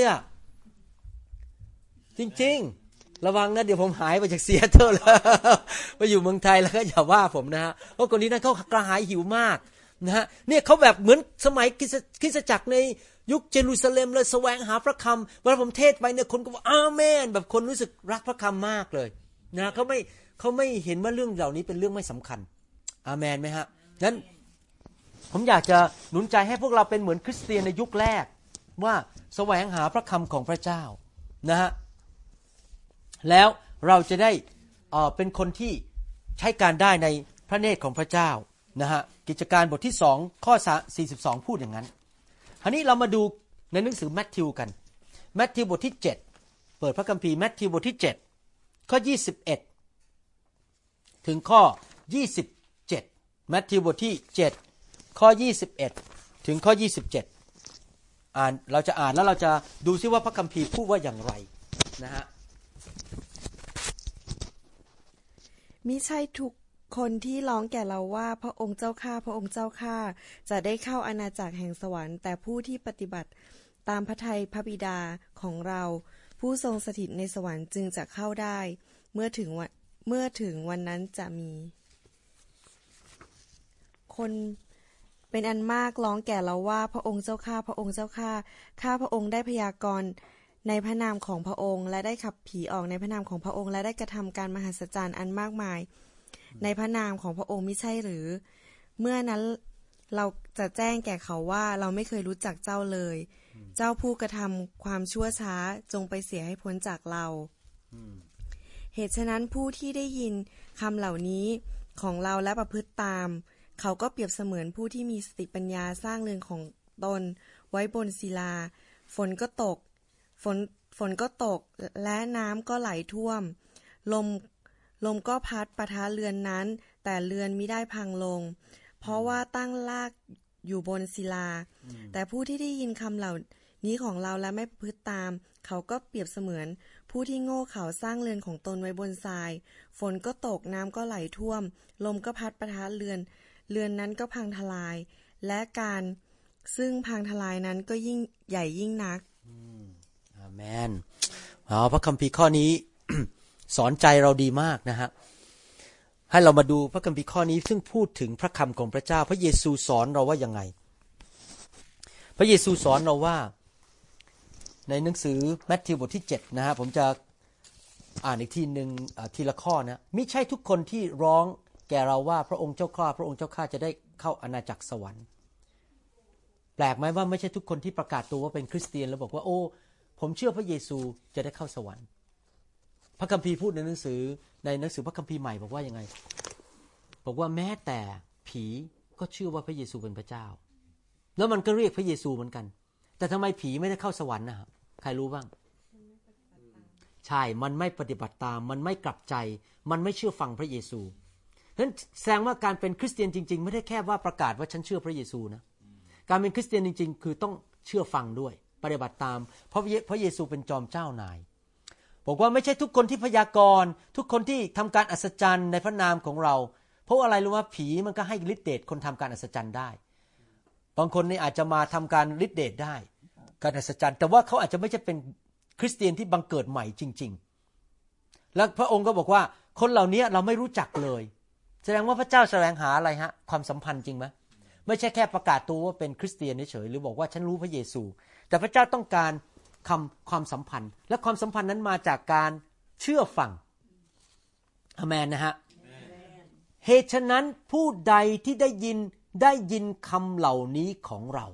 จริงๆระวังนะเดี๋ยวผมหายไปจากซีแอตเทิลแล้วไปอยู่เมืองไทยแล้วก็อย่าว่าผมนะฮะเพราะคนนี้นั้นเขากระหายหิวมากนะฮะเนี่ยเขาแบบเหมือนสมัยคริสตจักรในยุคเยรูซาเล็มเลยแสวงหาพระคำเวลาผมเทศไปเนี่ยคนก็ว่าอาเมนแบบคนรู้สึกรักพระคำมากเลยนะเขาไม่เห็นว่าเรื่องเหล่านี้เป็นเรื่องไม่สำคัญอาเมนไหมฮะนั้นผมอยากจะหนุนใจให้พวกเราเป็นเหมือนคริสเตียนในยุคแรกว่าแสวงหาพระคำของพระเจ้านะฮะแล้วเราจะได้เป็นคนที่ใช้การได้ในพระเนตรของพระเจ้านะฮะกิจการบทที่2ข้อ42พูดอย่างนั้นคราวนี้เรามาดูในหนังสือมัทธิวกันมัทธิวบทที่7เปิดพระคัมภีร์มัทธิวบทที่7ข้อ21ถึงข้อ27มัทธิวบทที่7ข้อ21ถึงข้อ27เราจะอ่านแล้วเราจะดูซิว่าพระคัมภีร์พูดว่าอย่างไรนะฮะมิใช่ทุกคนที่ร้องแก่เราว่าพระองค์เจ้าข้าพระองค์เจ้าข้าจะได้เข้าอาณาจักรแห่งสวรรค์แต่ผู้ที่ปฏิบัติตามพระทัยพระบิดาของเราผู้ทรงสถิตในสวรรค์จึงจะเข้าได้เมื่อถึงวันนั้นจะมีคนเป็นอันมากร้องแก่เราว่าพระองค์เจ้าข้าพระองค์เจ้าข้าข้าพระองค์ได้พยากรณ์ในพระนามของพระองค์และได้ขับผีออกในพระนามของพระองค์และได้กระทำการมหัศจรรย์อันมากมายในพระนามของพระองค์มิใช่หรือเมื่อนั้นเราจะแจ้งแก่เขาว่าเราไม่เคยรู้จักเจ้าเลยเจ้าผู้กระทำความชั่วช้าจงไปเสียให้พ้นจากเราเหตุฉะนั้นผู้ที่ได้ยินคำเหล่านี้ของเราและประพฤติตามเขาก็เปรียบเสมือนผู้ที่มีสติปัญญาสร้างเรือนของตนไว้บนศิลาฝนก็ตกและน้ำก็ไหลท่วมลมก็พัดปะทะเรือนนั้นแต่เรือนมิได้พังลงเพราะว่าตั้งรากอยู่บนศิลาแต่ผู้ที่ได้ยินคำเหล่านี้ของเราและไม่ประพฤติตามเขาก็เปรียบเสมือนผู้ที่โง่เขลาสร้างเรือนของตนไว้บนทรายฝนก็ตกน้ำก็ไหลท่วมลมก็พัดปะทะเรือนนั้นก็พังทลายและการซึ่งพังทลายนั้นก็ยิ่งใหญ่ยิ่งนักอาเมนพระคัมภีร์ข้อนี้ สอนใจเราดีมากนะฮะให้เรามาดูพระคัมภีร์ข้อนี้ซึ่งพูดถึงพระคำของพระเจ้าพระเยซูสอนเราว่ายังไงพระเยซูสอนเราว่าในหนังสือมัทธิวบทที่7นะฮะผมจะอ่านอีกทีนึงทีละข้อนะมิใช่ทุกคนที่ร้องแก่เราว่าพระองค์เจ้าข้าพระองค์เจ้าข้าจะได้เข้าอาณาจักรสวรรค์แปลกไหมว่าไม่ใช่ทุกคนที่ประกาศตัวว่าเป็นคริสเตียนแล้วบอกว่าโอ้ผมเชื่อพระเยซูจะได้เข้าสวรรค์พระคัมภีร์พูดในหนังสือพระคัมภีร์ใหม่บอกว่ายังไงบอกว่าแม้แต่ผีก็เชื่อว่าพระเยซูเป็นพระเจ้าแล้วมันก็เรียกพระเยซูเหมือนกันแต่ทำไมผีไม่ได้เข้าสวรรค์นะครับใครรู้บ้างใช่มันไม่ปฏิบัติตามมันไม่กลับใจมันไม่เชื่อฟังพระเยซูฉะนั้นแสดงว่าการเป็นคริสเตียนจริงๆไม่ได้แค่ว่าประกาศว่าฉันเชื่อพระเยซูนะการเป็นคริสเตียนจริงๆคือต้องเชื่อฟังด้วยปฏิบัติตามเพราะพระเยซูเป็นจอมเจ้านายบอกว่าไม่ใช่ทุกคนที่พยากรณ์ทุกคนที่ทำการอัศจรรย์ในพระนามของเราเพราะอะไรรู้ว่าผีมันก็ให้ฤทธิ์เดชคนทำการอัศจรรย์ได้บางคนนี่อาจจะมาทำการฤทธิ์เดชได้การอัศจรรย์แต่ว่าเขาอาจจะไม่ใช่เป็นคริสเตียนที่บังเกิดใหม่จริงๆแล้วพระองค์ก็บอกว่าคนเหล่านี้เราไม่รู้จักเลยแสดงว่าพระเจ้าแสวงหาอะไรฮะความสัมพันธ์จริงไหมไม่ใช่แค่ประกาศตัวว่าเป็นคริสเตียนเฉยๆหรือบอกว่าฉันรู้พระเยซูแต่พระเจ้าต้องการความสัมพันธ์และความสัมพันธ์นั้นมาจากการเชื่อฟังอาเมนนะฮะเหตุฉะนั้นผู้ใดที่ได้ยินคำเหล่านี้ของเรา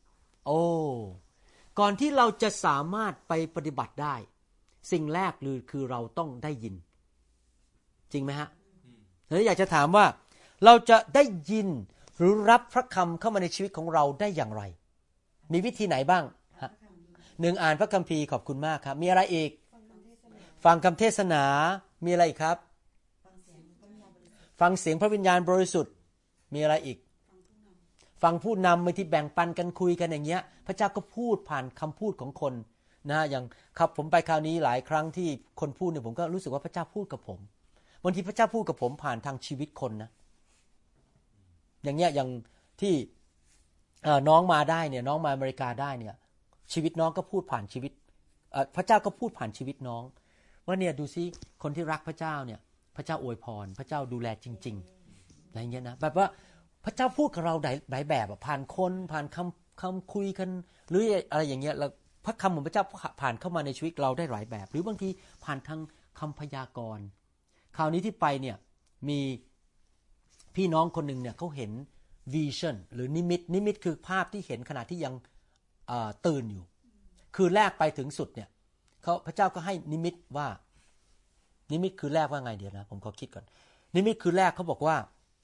ก่อนที่เราจะสามารถไปปฏิบัติได้สิ่งแรกคือเราต้องได้ยินจริงไหมฮะอยากจะถามว่าเราจะได้ยินหรือรับพระคำเข้ามาในชีวิตของเราได้อย่างไรมีวิธีไหนบ้างหนึ่งอ่านพระคัมภีร์ขอบคุณมากครับมีอะไรอีกฟังคำเทศนามีอะไรอีกครับฟังเสียงพระวิญญาณบริสุทธิ์มีอะไรอีกฟังผู้นำที่แบ่งปันกันคุยกันอย่างเงี้ยพระเจ้าก็พูดผ่านคำพูดของคนนะอย่างครับผมไปคราวนี้หลายครั้งที่คนพูดเนี่ยผมก็รู้สึกว่าพระเจ้าพูดกับผมบางทีพระเจ้าพูดกับผมผ่านทางชีวิตคนนะอย่างเงี้ยอย่างที่น้องมาได้เนี่ยน้องมาอเมริกาได้เนี่ยชีวิตน้องก็พูดผ่านชีวิตพระเจ้าก็พูดผ่านชีวิตน้องว่าเนี่ยดูซิคนที่รักพระเจ้าเนี่ยพระเจ้าอวยพรพระเจ้าดูแลจริงๆอะไรเงี้ยนะแบบว่าพระเจ้าพูดกับเราหลายแบบผ่านคนผ่านคำคุยกันหรืออะไรอย่างเงี้ยแล้วพระคำของพระเจ้าผ่านเข้ามาในชีวิตเราได้หลายแบบหรือบางทีผ่านทางคำพยากรณ์คราวนี้ที่ไปเนี่ยมีพี่น้องคนหนึ่งเนี่ยเขาเห็น vision หรือนิมิตคือภาพที่เห็นขณะที่ยังตื่นอยู่คือแรกไปถึงสุดเนี่ยพระเจ้าก็ให้นิมิตว่านิมิตคือแรกว่าไงเดี๋ยวนะผมขอคิดก่อนนิมิตคือแรกเขาบอกว่า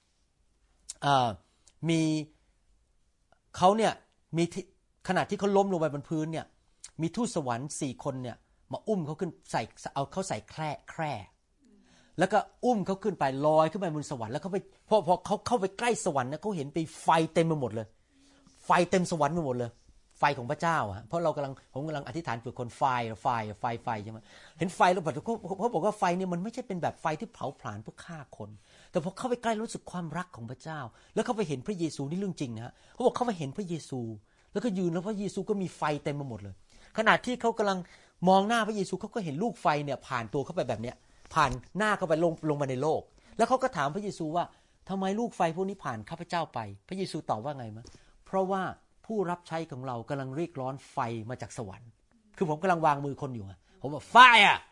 มีเขาเนี่ยมีขณะที่เขาล้มลงไปบนพื้นเนี่ยมีทูตสวรรค์4คนเนี่ยมาอุ้มเขาขึ้นเอาเขาใส่แคร่แล้วก็อุ้มเขาขึ้นไปลอยขึ้นไปบนสวรรค์แล้วเขาไปพอเขาเข้าไปใกล้สวรรค์นะเขาเห็นไปไฟเต็มไปหมดเลยไฟเต็มสวรรค์ไปหมดเลยไฟของพระเจ้าเพราะผมกำลังอธิษฐานเผื่อคนไฟใช่ไหมเห็นไฟแล้วแบบเขาบอกว่าไฟเนี่ยมันไม่ใช่เป็นแบบไฟที่เผาผลาญเพื่อฆ่าคนแต่พอเข้าไปใกล้รู้สึกความรักของพระเจ้าแล้วเขาไปเห็นพระเยซูนี่เรื่องจริงนะฮะเขาบอกเขาไปเห็นพระเยซูแล้วก็ยืนแล้วพระเยซูก็มีไฟเต็มไปหมดเลยขณะที่เขากำลังมองหน้าพระเยซูเขาก็เห็นลูกไฟเนี่ยผ่านตัวเข้าไปแบบเนี้ยผ่านหน้าเข้าไปลงมาในโลกแล้วเขาก็ถามพระเยซูว่าทำไมลูกไฟพวกนี้ผ่านข้าพเจ้าไปพระเยซูตอบว่าไงมั้ยเพราะว่าผู้รับใช้ของเรากำลังเรียกร้องไฟมาจากสวรรค์คือผมกำลังวางมือคนอยู่ผมบอกไฟ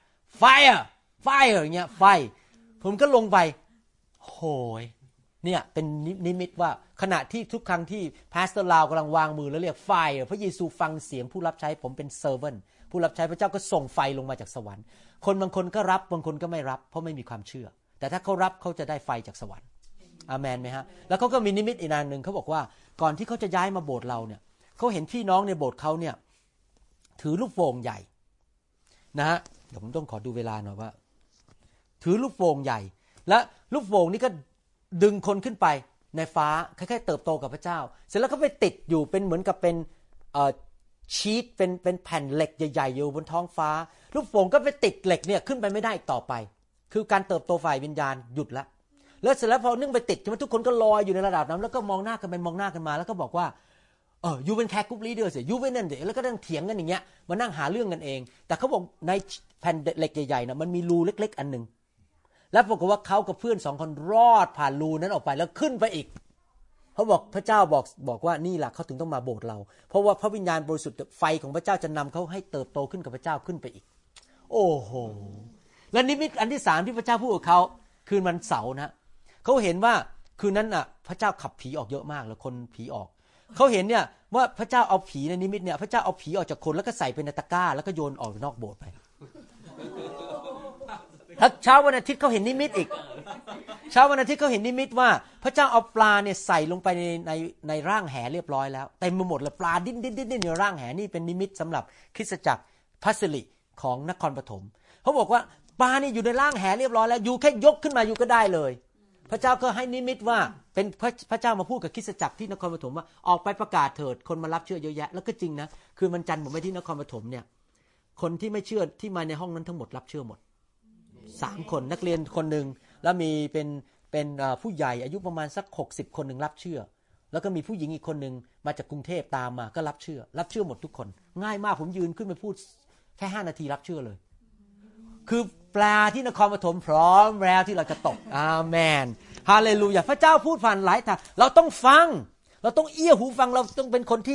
อย่างเงี้ยไฟผมก็ลงไปโหยเนี่ยเป็นนิมิตว่าขณะที่ทุกครั้งที่พาสเตอร์ลาวกำลังวางมือแล้วเรียกไฟพระเยซูฟังเสียงผู้รับใช้ผมเป็นเซอร์เวนต์ผู้รับใช้พระเจ้าก็ส่งไฟลงมาจากสวรรค์คนบางคนก็รับบางคนก็ไม่รับเพราะไม่มีความเชื่อแต่ถ้าเขารับเขาจะได้ไฟจากสวรรค์อาเมนไหมฮะแล้วเขาก็มีนิมิตอีกอันนึงเขาบอกว่าก่อนที่เขาจะย้ายมาโบสถ์เราเนี่ยเขาเห็นพี่น้องในโบสถ์เขาเนี่ยถือลูกโป่งใหญ่นะฮะเดี๋ยวผมต้องขอดูเวลาหน่อยว่าถือลูกโป่งใหญ่และลูกโป่งนี้ก็ดึงคนขึ้นไปในฟ้าคล้ายๆเติบโตกับพระเจ้าเสร็จแล้วก็ไปติดอยู่เป็นเหมือนกับเป็นชีทเป็นแผ่นเหล็กใหญ่ๆอยู่บนท้องฟ้าลูกโป่งก็ไปติดเหล็กเนี่ยขึ้นไปไม่ได้อีกต่อไปคือการเติบโตฝ่ายวิญญาณหยุดแล้วเสร็จแล้วพอนึ่งไปติดใช่ไหมทุกคนก็ลอยอยู่ในระดับนั้นแล้วก็มองหน้ากันไปมองหน้ากันมาแล้วก็บอกว่ายูเป็นแคร์กรุ๊ปลีดเดอร์สิยูเป็นนั่นสิแล้วก็นั่งเถียงกันอย่างเงี้ยมานั่งหาเรื่องกันเองแต่เขาบอกในแผ่นเหล็กใหญ่ๆนะมันมีรูเล็กๆอันนึงแล้วปรากฏว่าเขากับเพื่อน2คนรอดผ่านรูนั้นออกไปแล้วขึ้นไปอีกเขาบอกพระเจ้าบอกว่านี่แหละเขาถึงต้องมาโบสถ์เราเพราะว่าพระวิญญาณบริสุทธิ์ไฟของพระเจ้าจะนำเขาให้เติบโตขึ้นกับพระเจ้าขึ้นไปอีกโอ้โหและนิมิตอันที่3ที่พระเจ้าพูดกับเขาคืนวันเสาร์นะเขาเห็นว่าคืนนั้นน่ะพระเจ้าขับผีออกเยอะมากแล้วคนผีออกเขาเห็นเนี่ยว่าพระเจ้าเอาผีในนิมิตเนี่ยพระเจ้าเอาผีออกจากคนแล้วก็ใส่เป็นในตะกร้าแล้วก็โยนออกนอกโบสถ์ไปแล้วเช้าวันอาทิตย์เขาเห็นนิมิตอีกเช้าวันอาทิตย์เขาเห็นนิมิตว่าพระเจ้าเอาปลาเนี่ยใส่ลงไปในร่างแหเรียบร้อยแล้วเต็มไปหมดเลยปลาดิ้นในร่างแหนี่เป็นนิมิตสำหรับคริสตจักรพัสลิของนครปฐมเขาบอกว่าปลานี่อยู่ในร่างแหเรียบร้อยแล้วอยู่แค่ยกขึ้นมาอยู่ก็ได้เลยพระเจ้าก็ให้นิมิตว่าเป็นพระเจ้ามาพูดกับคริสตจักรที่นครปฐมว่าออกไปประกาศเถิดคนมารับเชื่อเยอะแยะแล้วก็จริงนะคือวันจันทร์ผมไปที่นครปฐมเนี่ยคนที่ไม่เชื่อที่มาในห้องนั้นทั้งหมดรับเชื่อหมด3คนนักเรียนคนนึงแล้วมีเป็นผู้ใหญ่อายุประมาณสัก60คนนึงรับเชื่อแล้วก็มีผู้หญิงอีกคนนึงมาจากกรุงเทพตามมาก็รับเชื่อหมดทุกคนง่ายมากผมยืนขึ้นไปพูดแค่5นาทีรับเชื่อเลยคือปลาที่นครปฐมพร้อมแล้วที่เราจะตกอาเมนฮาเลลูยาพระเจ้าพูดผ่านหลายทางเราต้องฟังเราต้องเอี้ยหูฟังเราต้องเป็นคนที่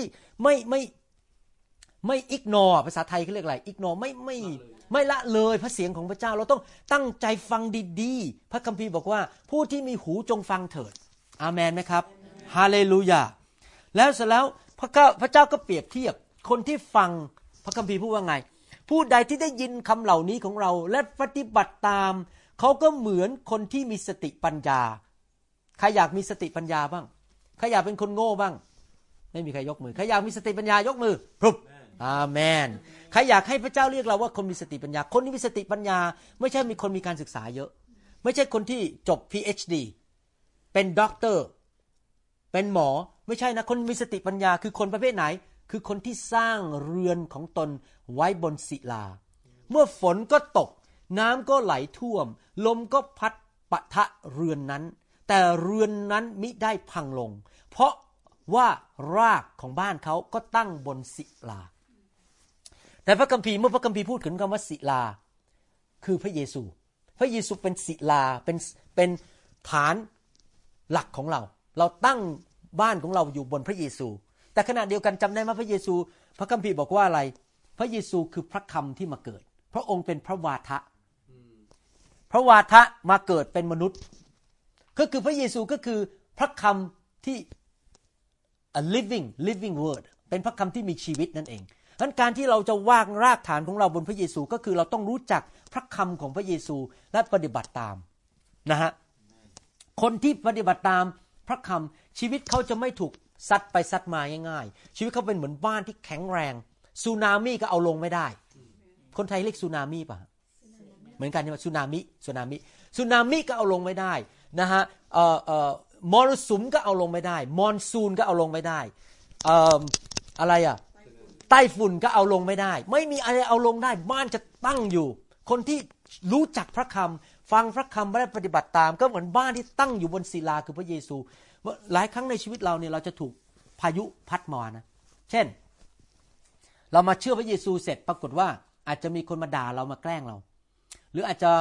ไม่อิกนอร์ภาษาไทยเขาเรียกอะไรอิกนอร์ไม่ละเลยพระเสียงของพระเจ้าเราต้องตั้งใจฟังดีๆพระคัมภีร์บอกว่าผู้ที่มีหูจงฟังเถิดอาเมนไหมครับฮาเลลูยาแล้วเสร็จแล้วพระเจ้าก็เปรียบเทียบคนที่ฟังพระคัมภีร์พูดว่าไงผู้ใดที่ได้ยินคำเหล่านี้ของเราและปฏิบัติตามเขาก็เหมือนคนที่มีสติปัญญาใครอยากมีสติปัญญาบ้างใครอยากเป็นคนโง่บ้างไม่มีใครยกมือใครอยากมีสติปัญญายกมือพรุบอาเมนใครอยากให้พระเจ้าเรียกเราว่าคนมีสติปัญญาคนที่มีสติปัญญาไม่ใช่มีคนมีการศึกษาเยอะไม่ใช่คนที่จบ PhD เป็นด็อกเตอร์เป็นหมอไม่ใช่นะคนมีสติปัญญาคือคนประเภทไหนคือคนที่สร้างเรือนของตนไว้บนศิลาเมื่อฝนก็ตกน้ำก็ไหลท่วมลมก็พัดปะทะเรือนนั้นแต่เรือนนั้นมิได้พังลงเพราะว่ารากของบ้านเขาก็ตั้งบนศิลาแต่พระคัมภีร์เมื่อพระคัมภีร์พูดถึงคำว่าศิลาคือพระเยซูเป็นศิลาเป็นฐานหลักของเราตั้งบ้านของเราอยู่บนพระเยซูแต่ขณะเดียวกันจำได้ไหมพระเยซูพระคัมภีร์บอกว่าอะไรพระเยซูคือพระคำที่มาเกิดพระองค์เป็นพระวาทะมาเกิดเป็นมนุษย์ก็คือพระเยซูก็คือพระคำที่ a living word เป็นพระคำที่มีชีวิตนั่นเองดังนั้นการที่เราจะวางรากฐานของเราบนพระเยซูก็คือเราต้องรู้จักพระคำของพระเยซูและปฏิบัติตามนะฮะคนที่ปฏิบัติตามพระคำชีวิตเขาจะไม่ถูกซัดไปซัดมาง่ายๆชีวิตเขาเป็นเหมือนบ้านที่แข็งแรงสึนามิก็เอาลงไม่ได้คนไทยเรียกสึนามิป่ะเหมือนกันใช่ไหมสึนามิก็เอาลงไม่ได้นะฮะมรสุมก็เอาลงไม่ได้มอนซูนก็เอาลงไม่ได้อะไรอ่ะไต้ฝุ่นก็เอาลงไม่ได้ไม่มีอะไรเอาลงได้บ้านจะตั้งอยู่คนที่รู้จักพระคำฟังพระคำและปฏิบัติตามก็เหมือนบ้านที่ตั้งอยู่บนศิลาคือพระเยซูหลายครั้งในชีวิตเราเนี่ยเราจะถูกพายุพัดมานะเช่นเรามาเชื่อพระเยซูเสร็จปรากฏว่าอาจจะมีคนมาด่าเรามาแกล้งเราหรืออาจจะ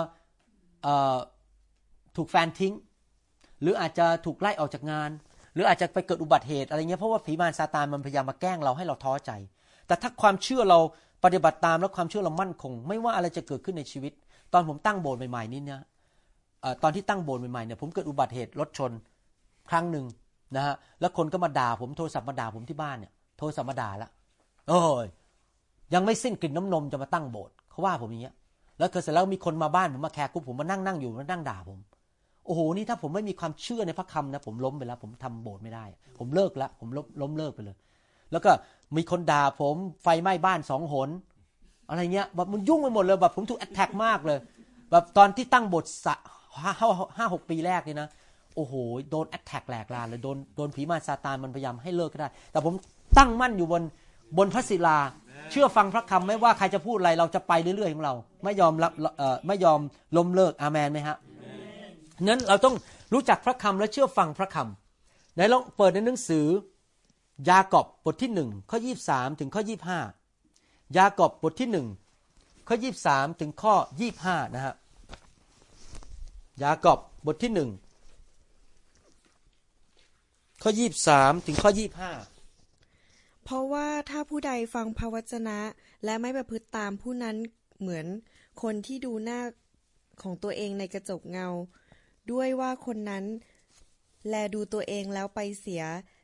ถูกแฟนทิ้งหรืออาจจะถูกไล่ออกจากงานหรืออาจจะไปเกิดอุบัติเหตุอะไรเงี้ยเพราะว่าผีมารซาตานมันพยายามมาแกล้งเราให้เราท้อใจแต่ถ้าความเชื่อเราปฏิบัติตามแล้วความเชื่อเรามั่นคงไม่ว่าอะไรจะเกิดขึ้นในชีวิตตอนผมตั้งโบสถ์ใหม่ๆนี่เนี่ยตอนที่ตั้งโบสถ์ใหม่ๆเนี่ยผมเกิดอุบัติเหตุรถชนครั้งนึงนะฮะแล้วคนก็มาด่าผมโทรศัพท์มาด่าผมที่บ้านเนี่ยโทรศัพท์มาด่าละโอ้ยยังไม่สิ้นกลิ่นน้ำนมจะมาตั้งโบสถ์เขาว่าผมอย่างเงี้ยแล้วเสร็จแล้วมีคนมาบ้านผมมาแขกกุ๊บผมมานั่งอยู่มานั่งด่าผมโอ้โหนี่ถ้าผมไม่มีความเชื่อในพระคำนะผมล้มไปแล้วผมทำโบสถ์ไม่ได้ผมเลิกแล้วผมล้มเลิกไปเลยแล้วก็มีคนด่าผมไฟไหม้บ้าน2 หนอะไรเงี้ยแบบมันยุ่งไปหมดเลยแบบผมถูกแอทแทคมากเลยแบบตอนที่ตั้งโบสถ์5-6 ปีแรกนี่นะโอ้โหโดนแอทแทคแหลกลานเลยโดนผีมารซาตานมันพยายามให้เลิกก็ได้แต่ผมตั้งมั่นอยู่บนพระศิลาเชื่อฟังพระคำไม่ว่าใครจะพูดอะไรเราจะไปเรื่อยๆของเราไม่ยอมล้มเลิกอาเมนไหมฮะนั้นเราต้องรู้จักพระคำและเชื่อฟังพระคำไหนลองเปิดในหนังสือยากอบบทที่1ข้อ23ถึงข้อ25ยากอบบทที่1ข้อ23ถึงข้อ25นะฮะยากอบบทที่1ข้อ23ถึงข้อ25 เพราะว่าถ้าผู้ใดฟังพระวจนะและไม่ประพฤติตามผู้นั้นเหมือนคนที่ดูหน้าของตัวเองในกระจกเงาด้วยว่าคนนั้นแลดูตัวเองแล้วไปเสีย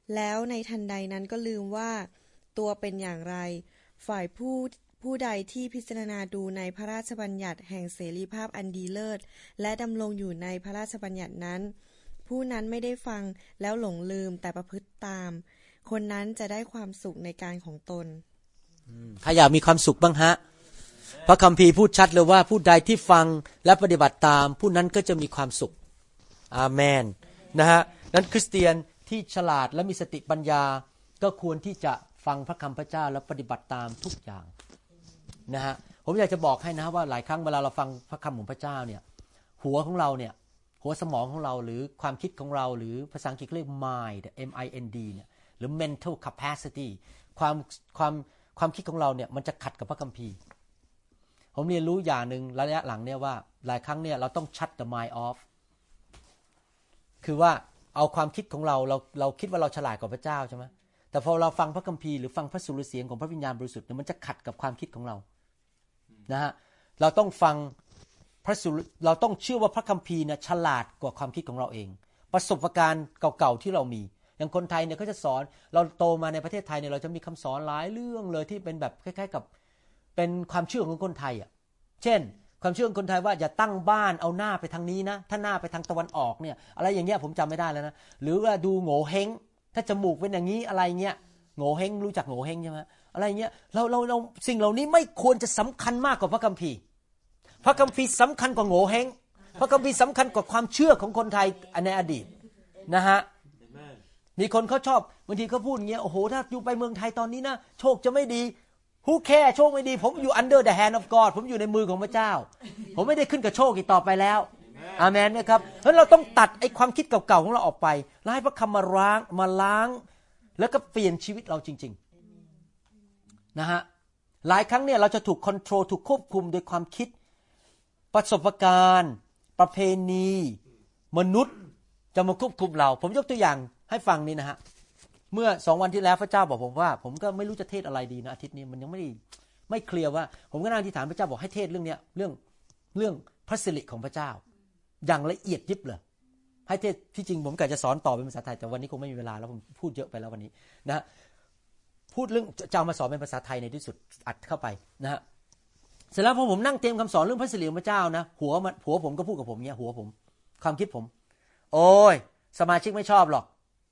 แล้วในทันใดนั้นก็ลืมว่าตัวเป็นอย่างไรฝ่ายผู้ใดที่พิจารณาดูในพระราชบัญญัติแห่งเสรีภาพอันดีเลิศและดำรงอยู่ในพระราชบัญญัตินั้นผู้นั้นไม่ได้ฟังแล้วหลงลืมแต่ประพฤติตามคนนั้นจะได้ความสุขในการของตนใครอยากมีความสุขบ้างฮะพระคัมภีร์พูดชัดเลยว่าผู้ใดที่ฟังและปฏิบัติตามผู้นั้นก็จะมีความสุขอาเมนนะฮะนั้นคริสเตียนที่ฉลาดและมีสติปัญญาก็ควรที่จะฟังพระคำพระเจ้าและปฏิบัติตามทุกอย่างนะฮะผมอยากจะบอกให้นะว่าหลายครั้งเวลาเราฟังพระคำของพระเจ้าเนี่ยหัวของเราเนี่ยหัวสมองของเราหรือความคิดของเราหรือภาษาอังกฤษเรียก mind M-I-N-D เนี่ยหรือ mental capacity ความคิดของเราเนี่ยมันจะขัดกับพระคัมภีร์ผมเรียนรู้อย่างนึงระยะหลังเนี่ยว่าหลายครั้งเนี่ยเราต้อง shut the mind off คือว่าเอาความคิดของเราคิดว่าเราฉลาดกว่าพระเจ้าใช่ไหมแต่พอเราฟังพระคัมภีร์หรือฟังพระสุรเสียงของพระวิญญาณบริสุทธิ์เนี่ยมันจะขัดกับความคิดของเรานะฮะเราต้องฟังเราต้องเชื่อว่าพระคัมภีร์เนี่ยฉลาดกว่าความคิดของเราเองประสบการณ์เก่าๆที่เรามีอย่างคนไทยเนี่ยเขาจะสอนเราโตมาในประเทศไทยเนี่ยเราจะมีคำสอนหลายเรื่องเลยที่เป็นแบบคล้ายๆกับเป็นความเชื่อของคนไทยอ่ะเช่นความเชื่อของคนไทยว่าอย่าตั้งบ้านเอาหน้าไปทางนี้นะถ้าหน้าไปทางตะวันออกเนี่ยอะไรอย่างเงี้ยผมจำไม่ได้แล้วนะหรือว่าดูโง่เฮงถ้าจมูกเป็นอย่างนี้อะไรเงี้ยโง่เฮงรู้จักโง่เฮงใช่ไหมอะไรเงี้ยเราสิ่งเหล่านี้ไม่ควรจะสำคัญมากกว่าพระคัมภีร์พระคัมภีร์สำคัญกว่าโง่เฮงพระคัมภีร์สำคัญกว่าความเชื่อของคนไทยในอดีตนะฮะมีคนเขาชอบบางทีเขาพูดอย่างเงี้ยโอ้โหถ้าอยู่ไปเมืองไทยตอนนี้นะโชคจะไม่ดีWho care โชคไม่ดีผมอยู่ under the hand of God ผมอยู่ในมือของพระเจ้าผมไม่ได้ขึ้นกับโชคอีกต่อไปแล้วอาเมนนะครับเพราะเราต้องตัดไอ้ความคิดเก่าๆของเราออกไปแล้วให้พระคำมาล้างแล้วก็เปลี่ยนชีวิตเราจริงๆนะฮะหลายครั้งเนี่ยเราจะถูกคอนโทรลถูกควบคุมโดยความคิดประสบการณ์ประเพณีมนุษย์จะมาควบคุมเราผมยกตัวอย่างให้ฟังนี่นะฮะเมื่อ2 วันที่แล้วพระเจ้าบอกผมว่าผมก็ไม่รู้จะเทศอะไรดีนะอาทิตย์นี้มันยังไม่เคลียร์ว่าผมก็นั่งอธิษฐานพระเจ้าบอกให้เทศเรื่องนี้เรื่องพระสิริของพระเจ้าอย่างละเอียดยิบเลยให้เทศที่จริงผมกะจะสอนต่อเป็นภาษาไทยแต่วันนี้คงไม่มีเวลาแล้วผมพูดเยอะไปแล้ววันนี้นะพูดเรื่องจะเอามาสอนเป็นภาษาไทยในที่สุดอัดเข้าไปนะฮะเสร็จแล้วพอผมนั่งเตรียมคำสอนเรื่องพระสิริของพระเจ้านะหัวผมก็พูดกับผมเงี้ยหัวผมความคิดผมโอ้ยสมาชิกไม่ชอบหรอก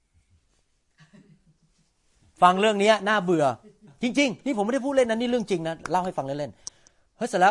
ฟังเรื่องนี้น่าเบื่อจริงๆนี่ผมไม่ได้พูดเล่นนะนี่เรื่องจริงนะเล่าให้ฟังเล่นๆเฮ้ยเสร็จแล้ว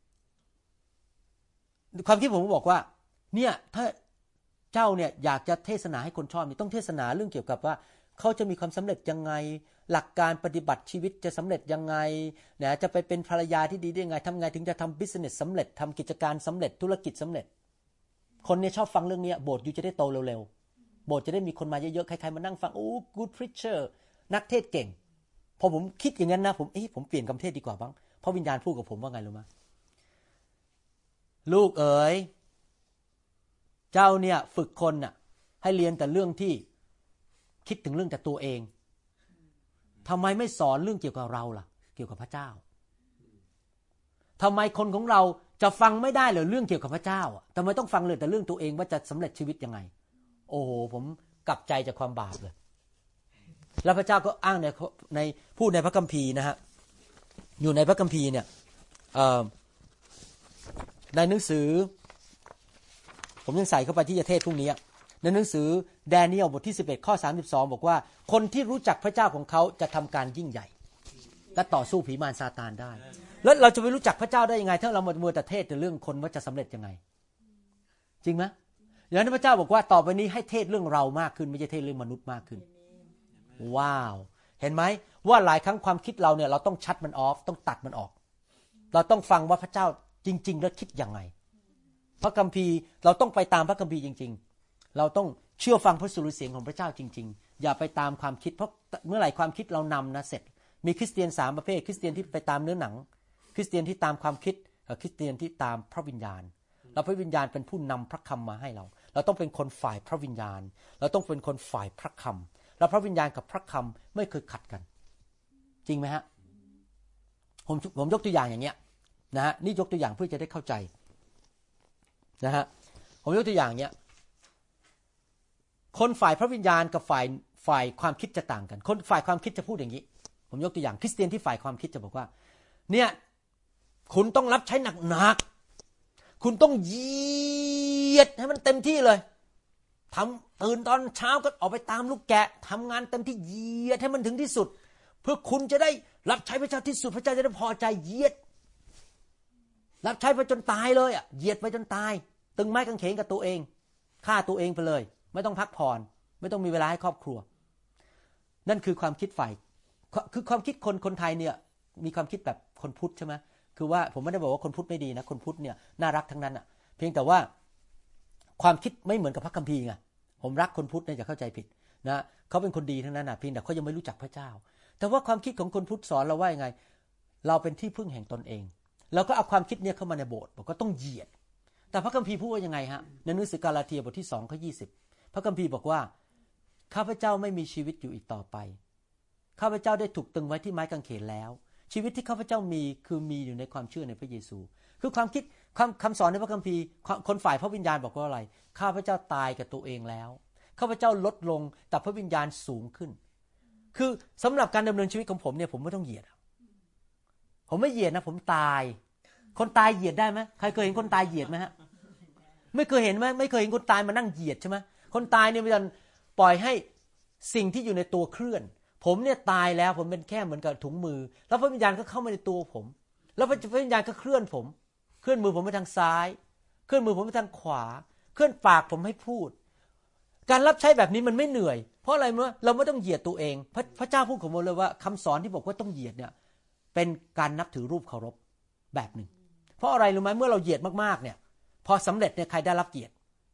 ความคิดผมก็บอกว่าเนี่ยถ้าเจ้าเนี่ยอยากจะเทศนาให้คนชอบนี่ต้องเทศนาเรื่องเกี่ยวกับว่าเขาจะมีความสำเร็จยังไงหลักการปฏิบัติชีวิตจะสำเร็จยังไงนะจะไปเป็นภรรยาที่ดีได้ยังไงทำไงถึงจะทำบิสเนสสำเร็จทำกิจการสำเร็จธุรกิจสำเร็จคนเนี่ยชอบฟังเรื่องนี้โบสถ์อยู่จะได้โตเร็วๆโบสถ์จะได้มีคนมาเยอะๆใครๆมานั่งฟังโอ้ good preacherนักเทศเก่งพอผมคิดอย่างนั้นนะผมเปลี่ยนคำเทศดีกว่าบ้างเพราะวิญญาณพูดกับผมว่าไงรู้มั้ยลูกเอ๋ยเจ้าเนี่ยฝึกคนน่ะให้เรียนแต่เรื่องที่คิดถึงเรื่องแต่ตัวเองทำไมไม่สอนเรื่องเกี่ยวกับเราล่ะเกี่ยวกับพระเจ้าทำไมคนของเราจะฟังไม่ได้เหรอเรื่องเกี่ยวกับพระเจ้าทำไมต้องฟังเลยแต่เรื่องตัวเองว่าจะสำเร็จชีวิตยังไงโอ้โหผมกลับใจจากความบาปเลยแล้วพระเจ้าก็อ้างในพูดในพระคัมภีร์นะฮะอยู่ในพระคัมภีร์เนี่ยในหนังสือผมยังใส่เข้าไปที่จะเทศพรุ่งนี้ในหนังสือแดเนียลบทที่11ข้อ32บอกว่าคนที่รู้จักพระเจ้าของเขาจะทำการยิ่งใหญ่และต่อสู้ผีมารซาตานได้แล้วเราจะไปรู้จักพระเจ้าได้ยังไงถ้าเรามัวแต่เทศแต่เรื่องคนว่าจะสำเร็จยังไงจริงไหมอย่างนั้นพระเจ้าบอกว่าต่อไปนี้ให้เทศเรื่องเรามากขึ้นไม่ใช่เทศเรื่องมนุษย์มากขึ้นว้าวเห็นไหมว่าหลายครั้งความคิดเราเนี่ยเราต้องชัดมันออฟต้องตัดมันออกเราต้องฟังว่าพระเจ้าจริงๆแล้วคิดยังไงพระคัมภีร์เราต้องไปตามพระคัมภีร์จริงๆเราต้องเชื่อฟังพระสุรเสียงของพระเจ้าจริงๆอย่าไปตามความคิดเพราะเมื่อไหร่ความคิดเรานำนะเสร็จมีคริสเตียน3ประเภทคริสเตียนที่ไปตามเนื้อหนังคริสเตียนที่ตามความคิดกับคริสเตียนที่ตามพระวิญญาณแล้วพระวิญญาณเป็นผู้นำพระคำมาให้เราต้องเป็นคนฝ่ายพระวิญญาณเราต้องเป็นคนฝ่ายพระคำแล้วพระวิญญาณกับพระคำไม่เคยขัดกันจริงไหมฮะผมยกตัวอย่างอย่างเงี้ยนะฮะนี่ยกตัวอย่างเพื่อจะได้เข้าใจนะฮะผมยกตัวอย่างเงี้ยคนฝ่ายพระวิญญาณกับฝ่ายความคิดจะต่างกันคนฝ่ายความคิดจะพูดอย่างนี้ผมยกตัวอย่างคริสเตียนที่ฝ่ายความคิดจะบอกว่าเนี่ยคุณต้องรับใช้หนักๆคุณต้องเหยียดให้มันเต็มที่เลยตื่นตอนเช้าก็ออกไปตามลูกแกะทำงานเต็มที่เหยียดให้มันถึงที่สุดเพื่อคุณจะได้รับใช้พระเจ้าที่สุดพระเจ้าจะได้พอใจเหยียดรับใช้ไปจนตายเลยเหยียดไปจนตายตึงไม้กางเขนกับตัวเองฆ่าตัวเองไปเลยไม่ต้องพักผ่อนไม่ต้องมีเวลาให้ครอบครัวนั่นคือความคิดฝ่ายคือความคิดคนไทยเนี่ยมีความคิดแบบคนพุทธใช่ไหมคือว่าผมไม่ได้บอกว่าคนพุทธไม่ดีนะคนพุทธเนี่ยน่ารักทั้งนั้นอ่ะเพียงแต่ว่าความคิดไม่เหมือนกับพระคัมภีร์ไงผมรักคนพุทธเนี่ยอย่าเข้าใจผิดนะเขาเป็นคนดีทั้งนั้นนะเพียงแต่เขายังไม่รู้จักพระเจ้าแต่ว่าความคิดของคนพุทธสอนเราว่ายังไงเราเป็นที่พึ่งแห่งตนเองเราก็เอาความคิดเนี่ยเข้ามาในโบสถ์บอกว่าต้องเหยียดแต่พระคัมภีร์พูดว่ายังไงฮะในหนังสือกาลาเทียบทที่2ข้อ20พระคัมภีร์บอกว่าข้าพเจ้าไม่มีชีวิตอยู่อีกต่อไปข้าพเจ้าได้ถูกตึงไว้ที่ไม้กางเขนแล้วชีวิตที่ข้าพเจ้ามีคือมีอยู่ในความเชื่อในพระเยซูคือความคิดคำสอนในพระคัมภีร์คนฝ่ายพระวิญญาณบอกว่าอะไรข้าพเจ้าตายกับตัวเองแล้วข้าพเจ้าลดลงแต่พระวิญญาณสูงขึ้นคือสำหรับการดำเนินชีวิตของผมเนี่ยผมไม่ต้องเหยียดผมไม่เหยียดนะผมตายคนตายเหยียดได้ไหมใครเคยเห็นคนตายเหยียดไหมฮะไม่เคยเห็นไหมไม่เคยเห็นคนตายมานั่งเหยียดใช่ไหมคนตายเนี่ยมันปล่อยให้สิ่งที่อยู่ในตัวเคลื่อนผมเนี่ยตายแล้วผมเป็นแค่เหมือนกับถุงมือแล้วพระวิญญาณก็เข้ามาในตัวผมแล้วพระวิญญาณก็เคลื่อนผมเคลื่อนมือผมไปทางซ้ายเคลื่อนมือผมไปทางขวาเคลื่อนปากผมให้พูดการรับใช้แบบนี้มันไม่เหนื่อยเพราะอะไรเมื่อเราไม่ต้องเหยียดตัวเองพระเจ้าพูดกับผมเลยว่าคำสอนที่บอกว่าต้องเหยียดเนี่ยเป็นการนับถือรูปเคารพแบบหนึ่งเพราะอะไรรู้ไหมเมื่อเราเหยียดมากๆเนี่ยพอสำเร็จเนี่ยใครได้รับเกียรติ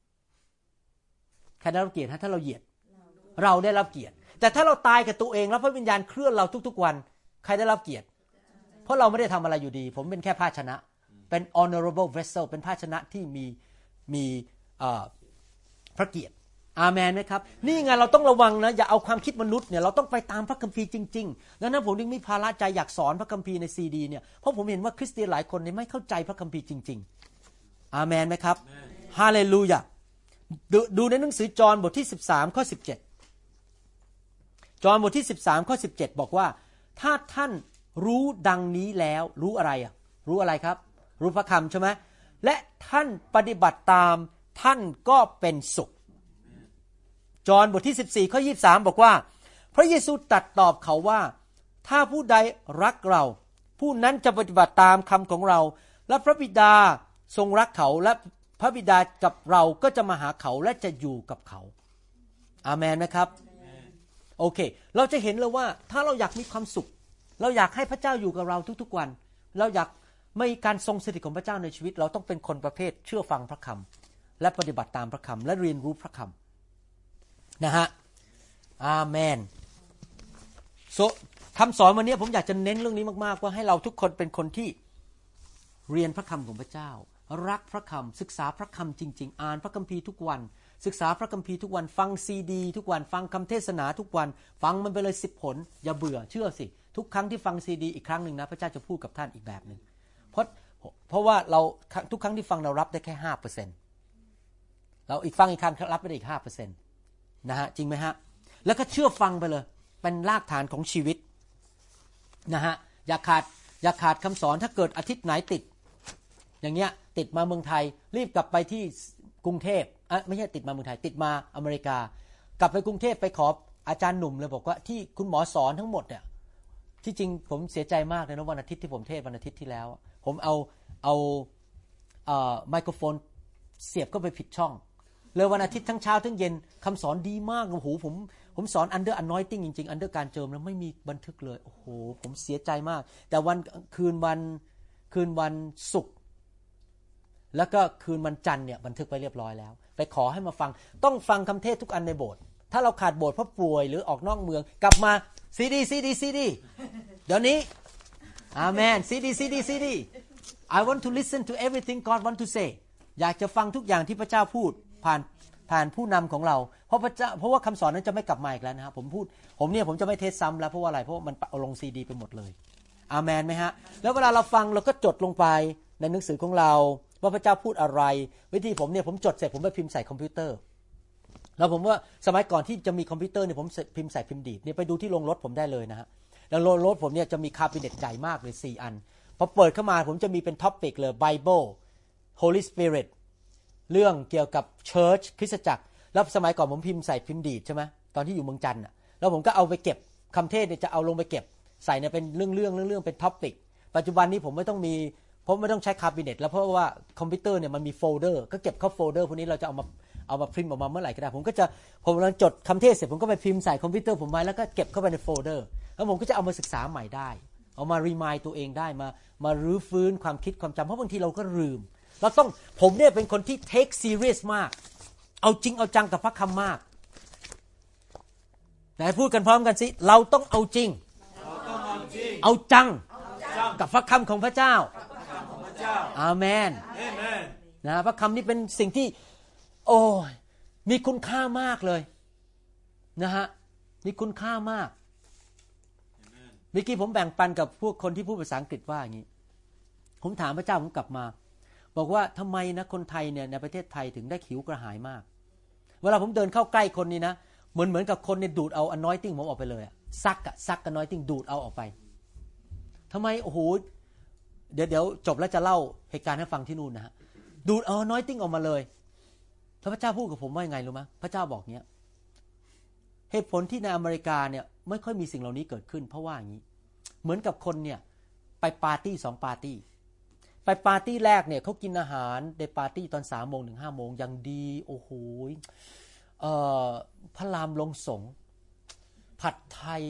ใครได้รับเกียรติถ้าเราเหยียดเราได้รับเกียรติแต่ถ้าเราตายกับตัวเองแล้วพระวิญญาณเคลื่อนเราทุกๆวันใครได้รับเกียรติเพราะเราไม่ได้ทำอะไรอยู่ดีผมเป็นแค่ภาชนะเป็น honorable vessel เป็นภาชนะที่มีพระเกียรติอาเมนไหมครับนี่ไงเราต้องระวังนะอย่าเอาความคิดมนุษย์เนี่ยเราต้องไปตามพระคัมภีร์จริงๆดังนั้นผมจึงมีภาระใจอยากสอนพระคัมภีร์ในซีดีเนี่ยเพราะผมเห็นว่าคริสเตียนหลายคนเนี่ยไม่เข้าใจพระคัมภีร์จริงๆอาเมนไหมครับฮาเลลูยาดูในหนังสือจอห์นบทที่13ข้อ17จอห์นบทที่13ข้อ17บอกว่าถ้าท่านรู้ดังนี้แล้วรู้อะไรรู้อะไรครับรู้พระคำใช่ไหมและท่านปฏิบัติตามท่านก็เป็นสุขจอห์นบทที่14ข้อ23บอกว่าพระเยซูตรัสตอบเขาว่าถ้าผู้ใดรักเราผู้นั้นจะปฏิบัติตามคำของเราและพระบิดาทรงรักเขาและพระบิดากับเราก็จะมาหาเขาและจะอยู่กับเขาอาเมนนะครับโอเคเราจะเห็นเลยว่าถ้าเราอยากมีความสุขเราอยากให้พระเจ้าอยู่กับเราทุกๆวันเราอยากมีการทรงสถิตของพระเจ้าในชีวิตเราต้องเป็นคนประเภทเชื่อฟังพระคำและปฏิบัติตามพระคำและเรียนรู้พระคำนะฮะอาเมนคำสอนวันนี้ผมอยากจะเน้นเรื่องนี้มากๆว่าให้เราทุกคนเป็นคนที่เรียนพระคำของพระเจ้ารักพระคำศึกษาพระคำจริงๆอ่านพระคัมภีร์ทุกวันศึกษาพระคัมภีร์ทุกวันฟังซีดีทุกวันฟังคำเทศนาทุกวันฟังมันไปเลย10 ผลอย่าเบื่อเชื่อสิทุกครั้งที่ฟังซีดีอีกครั้งหนึ่งนะพระเจ้าจะพูดกับท่านอีกแบบนึงเพราะว่าเราทุกครั้งที่ฟังเรารับได้แค่ 5% เราอีกฟังอีกครั้งรับได้อีก 5% นะฮะจริงไหมฮะแล้วก็เชื่อฟังไปเลยเป็นรากฐานของชีวิตนะฮะอย่าขาดคำสอนถ้าเกิดอาทิตย์ไหนติดอย่างเงี้ยติดมาเมืองไทยรีบกลับไปที่กรุงเทพไม่ใช่ติดมาเมืองไทยติดมาอเมริกากลับไปกรุงเทพไปขออาจารย์หนุ่มเลยบอกว่าที่คุณหมอสอนทั้งหมดเนี่ยที่จริงผมเสียใจมากเลยนะวันอาทิตย์ที่ผมเทศวันอาทิตย์ที่แล้วผมเอาไมโครโฟนเสียบก็ไปผิดช่องเลยวันอาทิตย์ทั้งเช้าทั้งเย็นคำสอนดีมากโอ้โหผมสอน under anointing จริงๆ under การเจิมแล้วไม่มีบันทึกเลยโอ้โหผมเสียใจมากแต่คืนวันศุกร์แล้วก็คืนวันจันทร์เนี่ยบันทึกไปเรียบร้อยแล้วไปขอให้มาฟังต้องฟังคำเทศทุกอันในโบสถ์ถ้าเราขาดโบสถ์เพราะป่วยหรือออกนอกเมืองกลับมาซีดีเดี๋ยวนี้อาเมนซีดี I want to listen to everything God want to say อยากจะฟังทุกอย่างที่พระเจ้าพูดผ่านผู้นำของเราเพราะว่าคำสอนนั้นจะไม่กลับมาอีกแล้วนะครับผมจะไม่เทศซ้ำแล้วเพราะว่าอะไรเพราะมันเอาลงซีดีไปหมดเลยอาเมนไหมฮะแล้วเวลาเราฟังเราก็จดลงไปในหนังสือของเราว่าพระเจ้าพูดอะไรวิธีผมจดเสร็จผมไปพิมพ์ใส่คอมพิวเตอร์แล้วผมว่าสมัยก่อนที่จะมีคอมพิวเตอร์เนี่ยผมพิมพ์ใส่พิมพ์ดีดเนี่ยไปดูที่โรงรถผมได้เลยนะฮะแล้วโรงรถผมเนี่ยจะมีคาบิเนตใหญ่มากเลย4 อันพอเปิดเข้ามาผมจะมีเป็นท็อปิกเลย Bible Holy Spirit เรื่องเกี่ยวกับ Church คริสตจักรแล้วสมัยก่อนผมพิมพ์ใส่พิมพ์ดีดใช่ไหมตอนที่อยู่เมืองจันทร์แล้วผมก็เอาไปเก็บคำเทศเนี่ยจะเอาลงไปเก็บใส่เนี่ยเป็นเรื่องเป็นท็อปิกปัจจุบันนี้ผมไม่ต้องใช้คาบิเนตแล้วเพราะว่าคอมพิวเตอร์เนี่ยมันมีโฟลเดอร์ก็เก็บเข้าโฟลเดอร์พวกนี้เราจะเอามาพิมพ์ออกมาเมื่อไหร่ก็ได้ผมจดคำเทศเสร็จผมก็ไปพิมพ์ใส่คอมพิวเตอร์ผมไว้แล้วก็เก็บเข้าไปในโฟลเดอร์แล้วผมก็จะเอามาศึกษาใหม่ได้เอามารีมายตัวเองได้มารื้อฟื้นความคิดความจำเพราะบางทีเราก็ลืมผมเนี่ยเป็นคนที่ take serious มากเอาจริงเอาจังกับพระคำมากไหนพูดกันพร้อมกันสิเราต้องเอาจริงเอาจังกับพระคำของพระเจ้าอาเมนนะพระคำนี้เป็นสิ่งที่โอ้มีคุณค่ามากเลยนะฮะมีคุณค่ามากเมื่อกี้ผมแบ่งปันกับพวกคนที่พูดภาษาอังกฤษว่าอย่างนี้ผมถามพระเจ้าผมกลับมาบอกว่าทำไมนะคนไทยเนี่ยในประเทศไทยถึงได้หิวกระหายมากเวลาผมเดินเข้าใกล้คนนี้นะเหมือนกับคนเนี่ยดูดเอา anointing ผมออกไปเลยซัก anointing ดูดเอาออกไปทำไมโอ้โหเดี๋ยวจบแล้วจะเล่าเหตุการณ์ให้ฟังที่นู่นนะฮะดูดเอา anointing ออกมาเลยแล้วพระเจ้าพูดกับผมว่ายังไงรู้ไหมพระเจ้าบอกเนี้ยเหตุผลที่ในอเมริกาเนี่ยไม่ค่อยมีสิ่งเหล่านี้เกิดขึ้นเพราะว่าอย่างนี้เหมือนกับคนเนี่ยไปปาร์ตี้2 ปาร์ตี้ไปปาร์ตี้แรกเนี่ยเขากินอาหารในปาร์ตี้ตอน3 โมงถึง5 โมงยังดีโอ้โหพระรามลงสงผัดไทย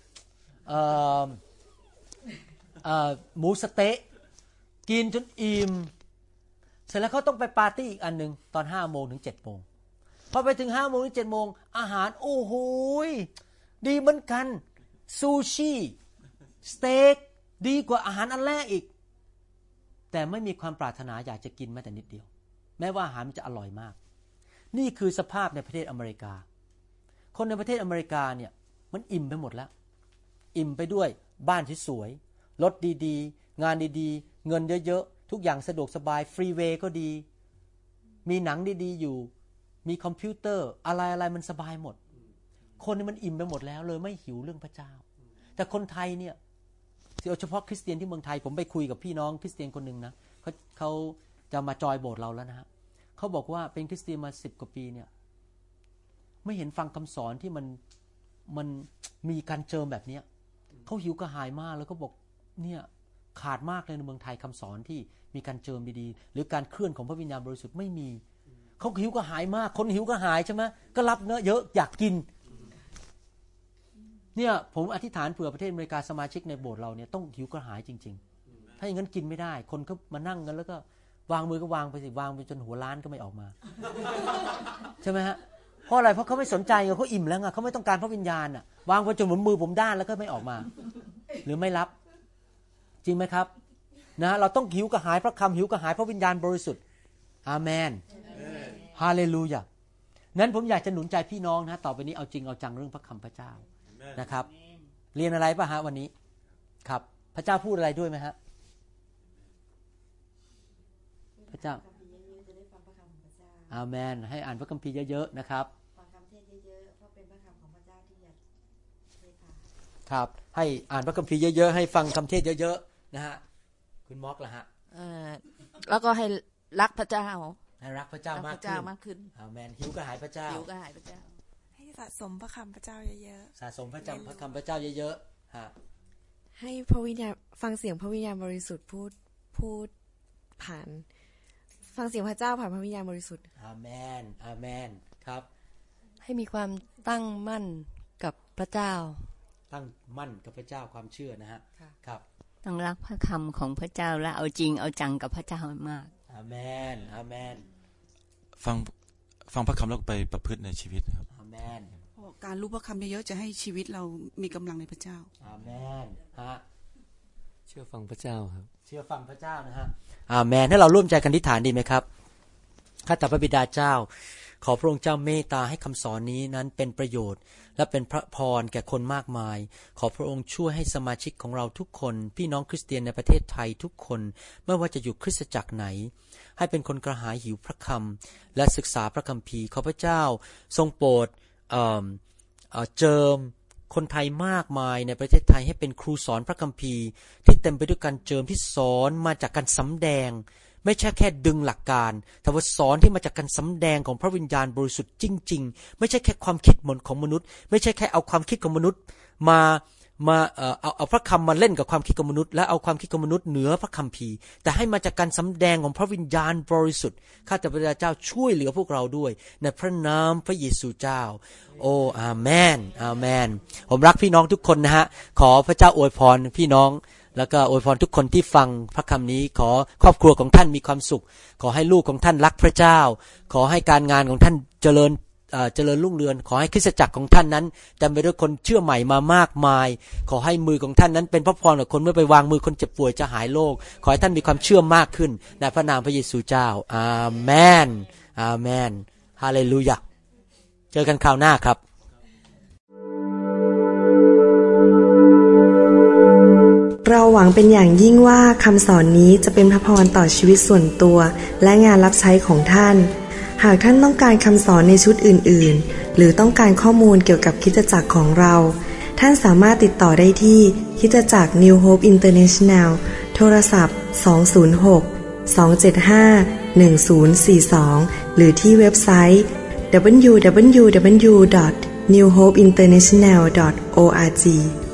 หมูสะเต๊ะกินจนอิ่มเสร็จแล้วเขาต้องไปปาร์ตี้อีกอันนึงตอน5 โมงถึง7 โมงพอไปถึง5 โมงถึง7 โมงอาหารโอ้โหดีเหมือนกันซูชิสเต็กดีกว่าอาหารอันแรกอีกแต่ไม่มีความปรารถนาอยากจะกินแม้แต่นิดเดียวแม้ว่าอาหารมันจะอร่อยมากนี่คือสภาพในประเทศอเมริกาคนในประเทศอเมริกาเนี่ยมันอิ่มไปหมดแล้วอิ่มไปด้วยบ้านที่สวยรถดีๆงานดีๆเงินเยอะๆทุกอย่างสะดวกสบายฟรีเวย์ก็ดีมีหนังดีๆอยู่มีคอมพิวเตอร์อะไรๆมันสบายหมดคนนี่มันอิ่มไปหมดแล้วเลยไม่หิวเรื่องพระเจ้าแต่คนไทยเนี่ยโดยเฉพาะคริสเตียนที่เมืองไทยผมไปคุยกับพี่น้องคริสเตียนคนนึงนะเขาจะมาจอยโบสถ์เราแล้วนะฮะเขาบอกว่าเป็นคริสเตียนมา10 กว่าปีเนี่ยไม่เห็นฟังคำสอนที่มันมีการเจิมแบบนี้เขาหิวกระหายมากแล้วก็บอกเนี่ยขาดมากเลยในเมืองไทยคำสอนที่มีการเจิมดีๆหรือการเคลื่อนของพระวิญญาณบริสุทธิ์ไม่มีเขาหิวกระหายมากคนหิวกระหายใช่ไหมก็รับเนื้อเยอะอยากกินเนี่ยผมอธิษฐานเผื่อประเทศอเมริกาสมาชิกในโบสถ์เราเนี่ยต้องหิวกระหายจริงๆถ้าอย่างนั้นกินไม่ได้คนก็มานั่งกันแล้วก็วางมือก็วางไปสิวางไปจนหัวล้านก็ไม่ออกมาใช่ไหมฮะเพราะอะไรเพราะเขาไม่สนใจเขาอิ่มแล้วไงเขาไม่ต้องการพระวิญญาณอ่ะวางไปจนมือผมด้านแล้วก็ไม่ออกมาหรือไม่รับจริงไหมครับนะเราต้องหิวกระหายพระคำหิวกระหายพระวิญญาณบริสุทธิ์อาเมนฮาเลลูยานั้นผมอยากจะหนุนใจพี่น้องนะต่อไปนี้เอาจริงเอาจังเรื่องพระคำพระเจ้านะครับเรียนอะไรป่ะฮะวันนี้ครับพระเจ้าพูดอะไรด้วยไหมฮะพระเจ้าอาเมนให้อ่านพระคัมภีร์เยอะๆนะครับฟังคำเทศเยอะๆเพราะเป็นพระคำของพระเจ้าที่อยากครับให้อ่านพระคัมภีร์เยอะๆให้ฟังคำเทศเยอะๆนะฮะคุณม็อกล่ะฮะแล้วก็ให้รักพระเจ้าให้รักพระเจ้ามากขึ้นอาเมนหิวกระหายพระเจ้าหิวกระหายพระเจ้าให้สะสมพระคำพระเจ้าเยอะๆสะสมพระคำพระเจ้าเยอะๆฮะให้พระวิญญาณฟังเสียงพระวิญญาณบริสุทธิ์พูดผ่านฟังเสียงพระเจ้าผ่านพระวิญญาณบริสุทธิ์อาเมนอาเมนครับให้มีความตั้งมั่นกับพระเจ้าตั้งมั่นกับพระเจ้าความเชื่อนะฮะครับต้องรักพระคำของพระเจ้าและเอาจริงเอาจังกับพระเจ้ามากอาเมนอาเมนฟังพระคำแล้วไปประพฤติในชีวิตครับอาเมนการรู้พระคำเยอะๆจะให้ชีวิตเรามีกำลังในพระเจ้าอาเมนฮะเชื่อฟังพระเจ้าครับเชื่อฟังพระเจ้านะฮะอาเมนให้เราร่วมใจกันอธิษฐานดีไหมครับข้าแต่พระบิดาเจ้าขอพระองค์เจ้าเมตตาให้คำสอนนี้นั้นเป็นประโยชน์และเป็นพระพรแก่คนมากมายขอพระองค์ช่วยให้สมาชิกของเราทุกคนพี่น้องคริสเตียนในประเทศไทยทุกคนไม่ว่าจะอยู่คริสตจักรไหนให้เป็นคนกระหายหิวพระคำและศึกษาพระคัมภีร์ขอพระเจ้าทรงโปรดเจิมคนไทยมากมายในประเทศไทยให้เป็นครูสอนพระคัมภีร์ที่เต็มไปด้วยการเจิมที่สอนมาจากการสำแดงไม่ใช่แค่ดึงหลักการแต่ว่าสอนที่มาจากการสำแดงของพระวิญญาณบริสุทธิ์จริงๆไม่ใช่แค่ความคิดของมนุษย์ไม่ใช่แค่เอาความคิดของมนุษย์มาเอาพระคำมาเล่นกับความคิดของมนุษย์และเอาความคิดของมนุษย์เหนือพระคัมภีร์แต่ให้มาจากการสำแดงของพระวิญญาณบริสุทธิ์ข้าแต่พระเจ้าช่วยเหลือพวกเราด้วยในพระนามพระเยซูเจ้าโอ้อาเมนอาเมนผมรักพี่น้องทุกคนนะฮะขอพระเจ้าอวยพรพี่น้องแล้วก็อวยพรทุกคนที่ฟังพระคำนี้ขอครอบครัวของท่านมีความสุขขอให้ลูกของท่านรักพระเจ้าขอให้การงานของท่านเจริญรุ่งเรืองขอให้คริสตจักรของท่านนั้นเต็มไปด้วยคนเชื่อใหม่มามากมายขอให้มือของท่านนั้นเป็นพระพรกับคนเมื่อไปวางมือคนเจ็บป่วยจะหายโรคขอให้ท่านมีความเชื่อมากขึ้นในพระนามพระเยซูเจ้าอาเมนอาเมนฮาเลลูยาเจอกันคราวหน้าครับเราหวังเป็นอย่างยิ่งว่าคำสอนนี้จะเป็นพระพรต่อชีวิตส่วนตัวและงานรับใช้ของท่านหากท่านต้องการคำสอนในชุดอื่นๆหรือต้องการข้อมูลเกี่ยวกับคริสตจักรของเราท่านสามารถติดต่อได้ที่คริสตจักร New Hope International โทรศัพท์206-275-1042หรือที่เว็บไซต์ www.newhopeinternational.org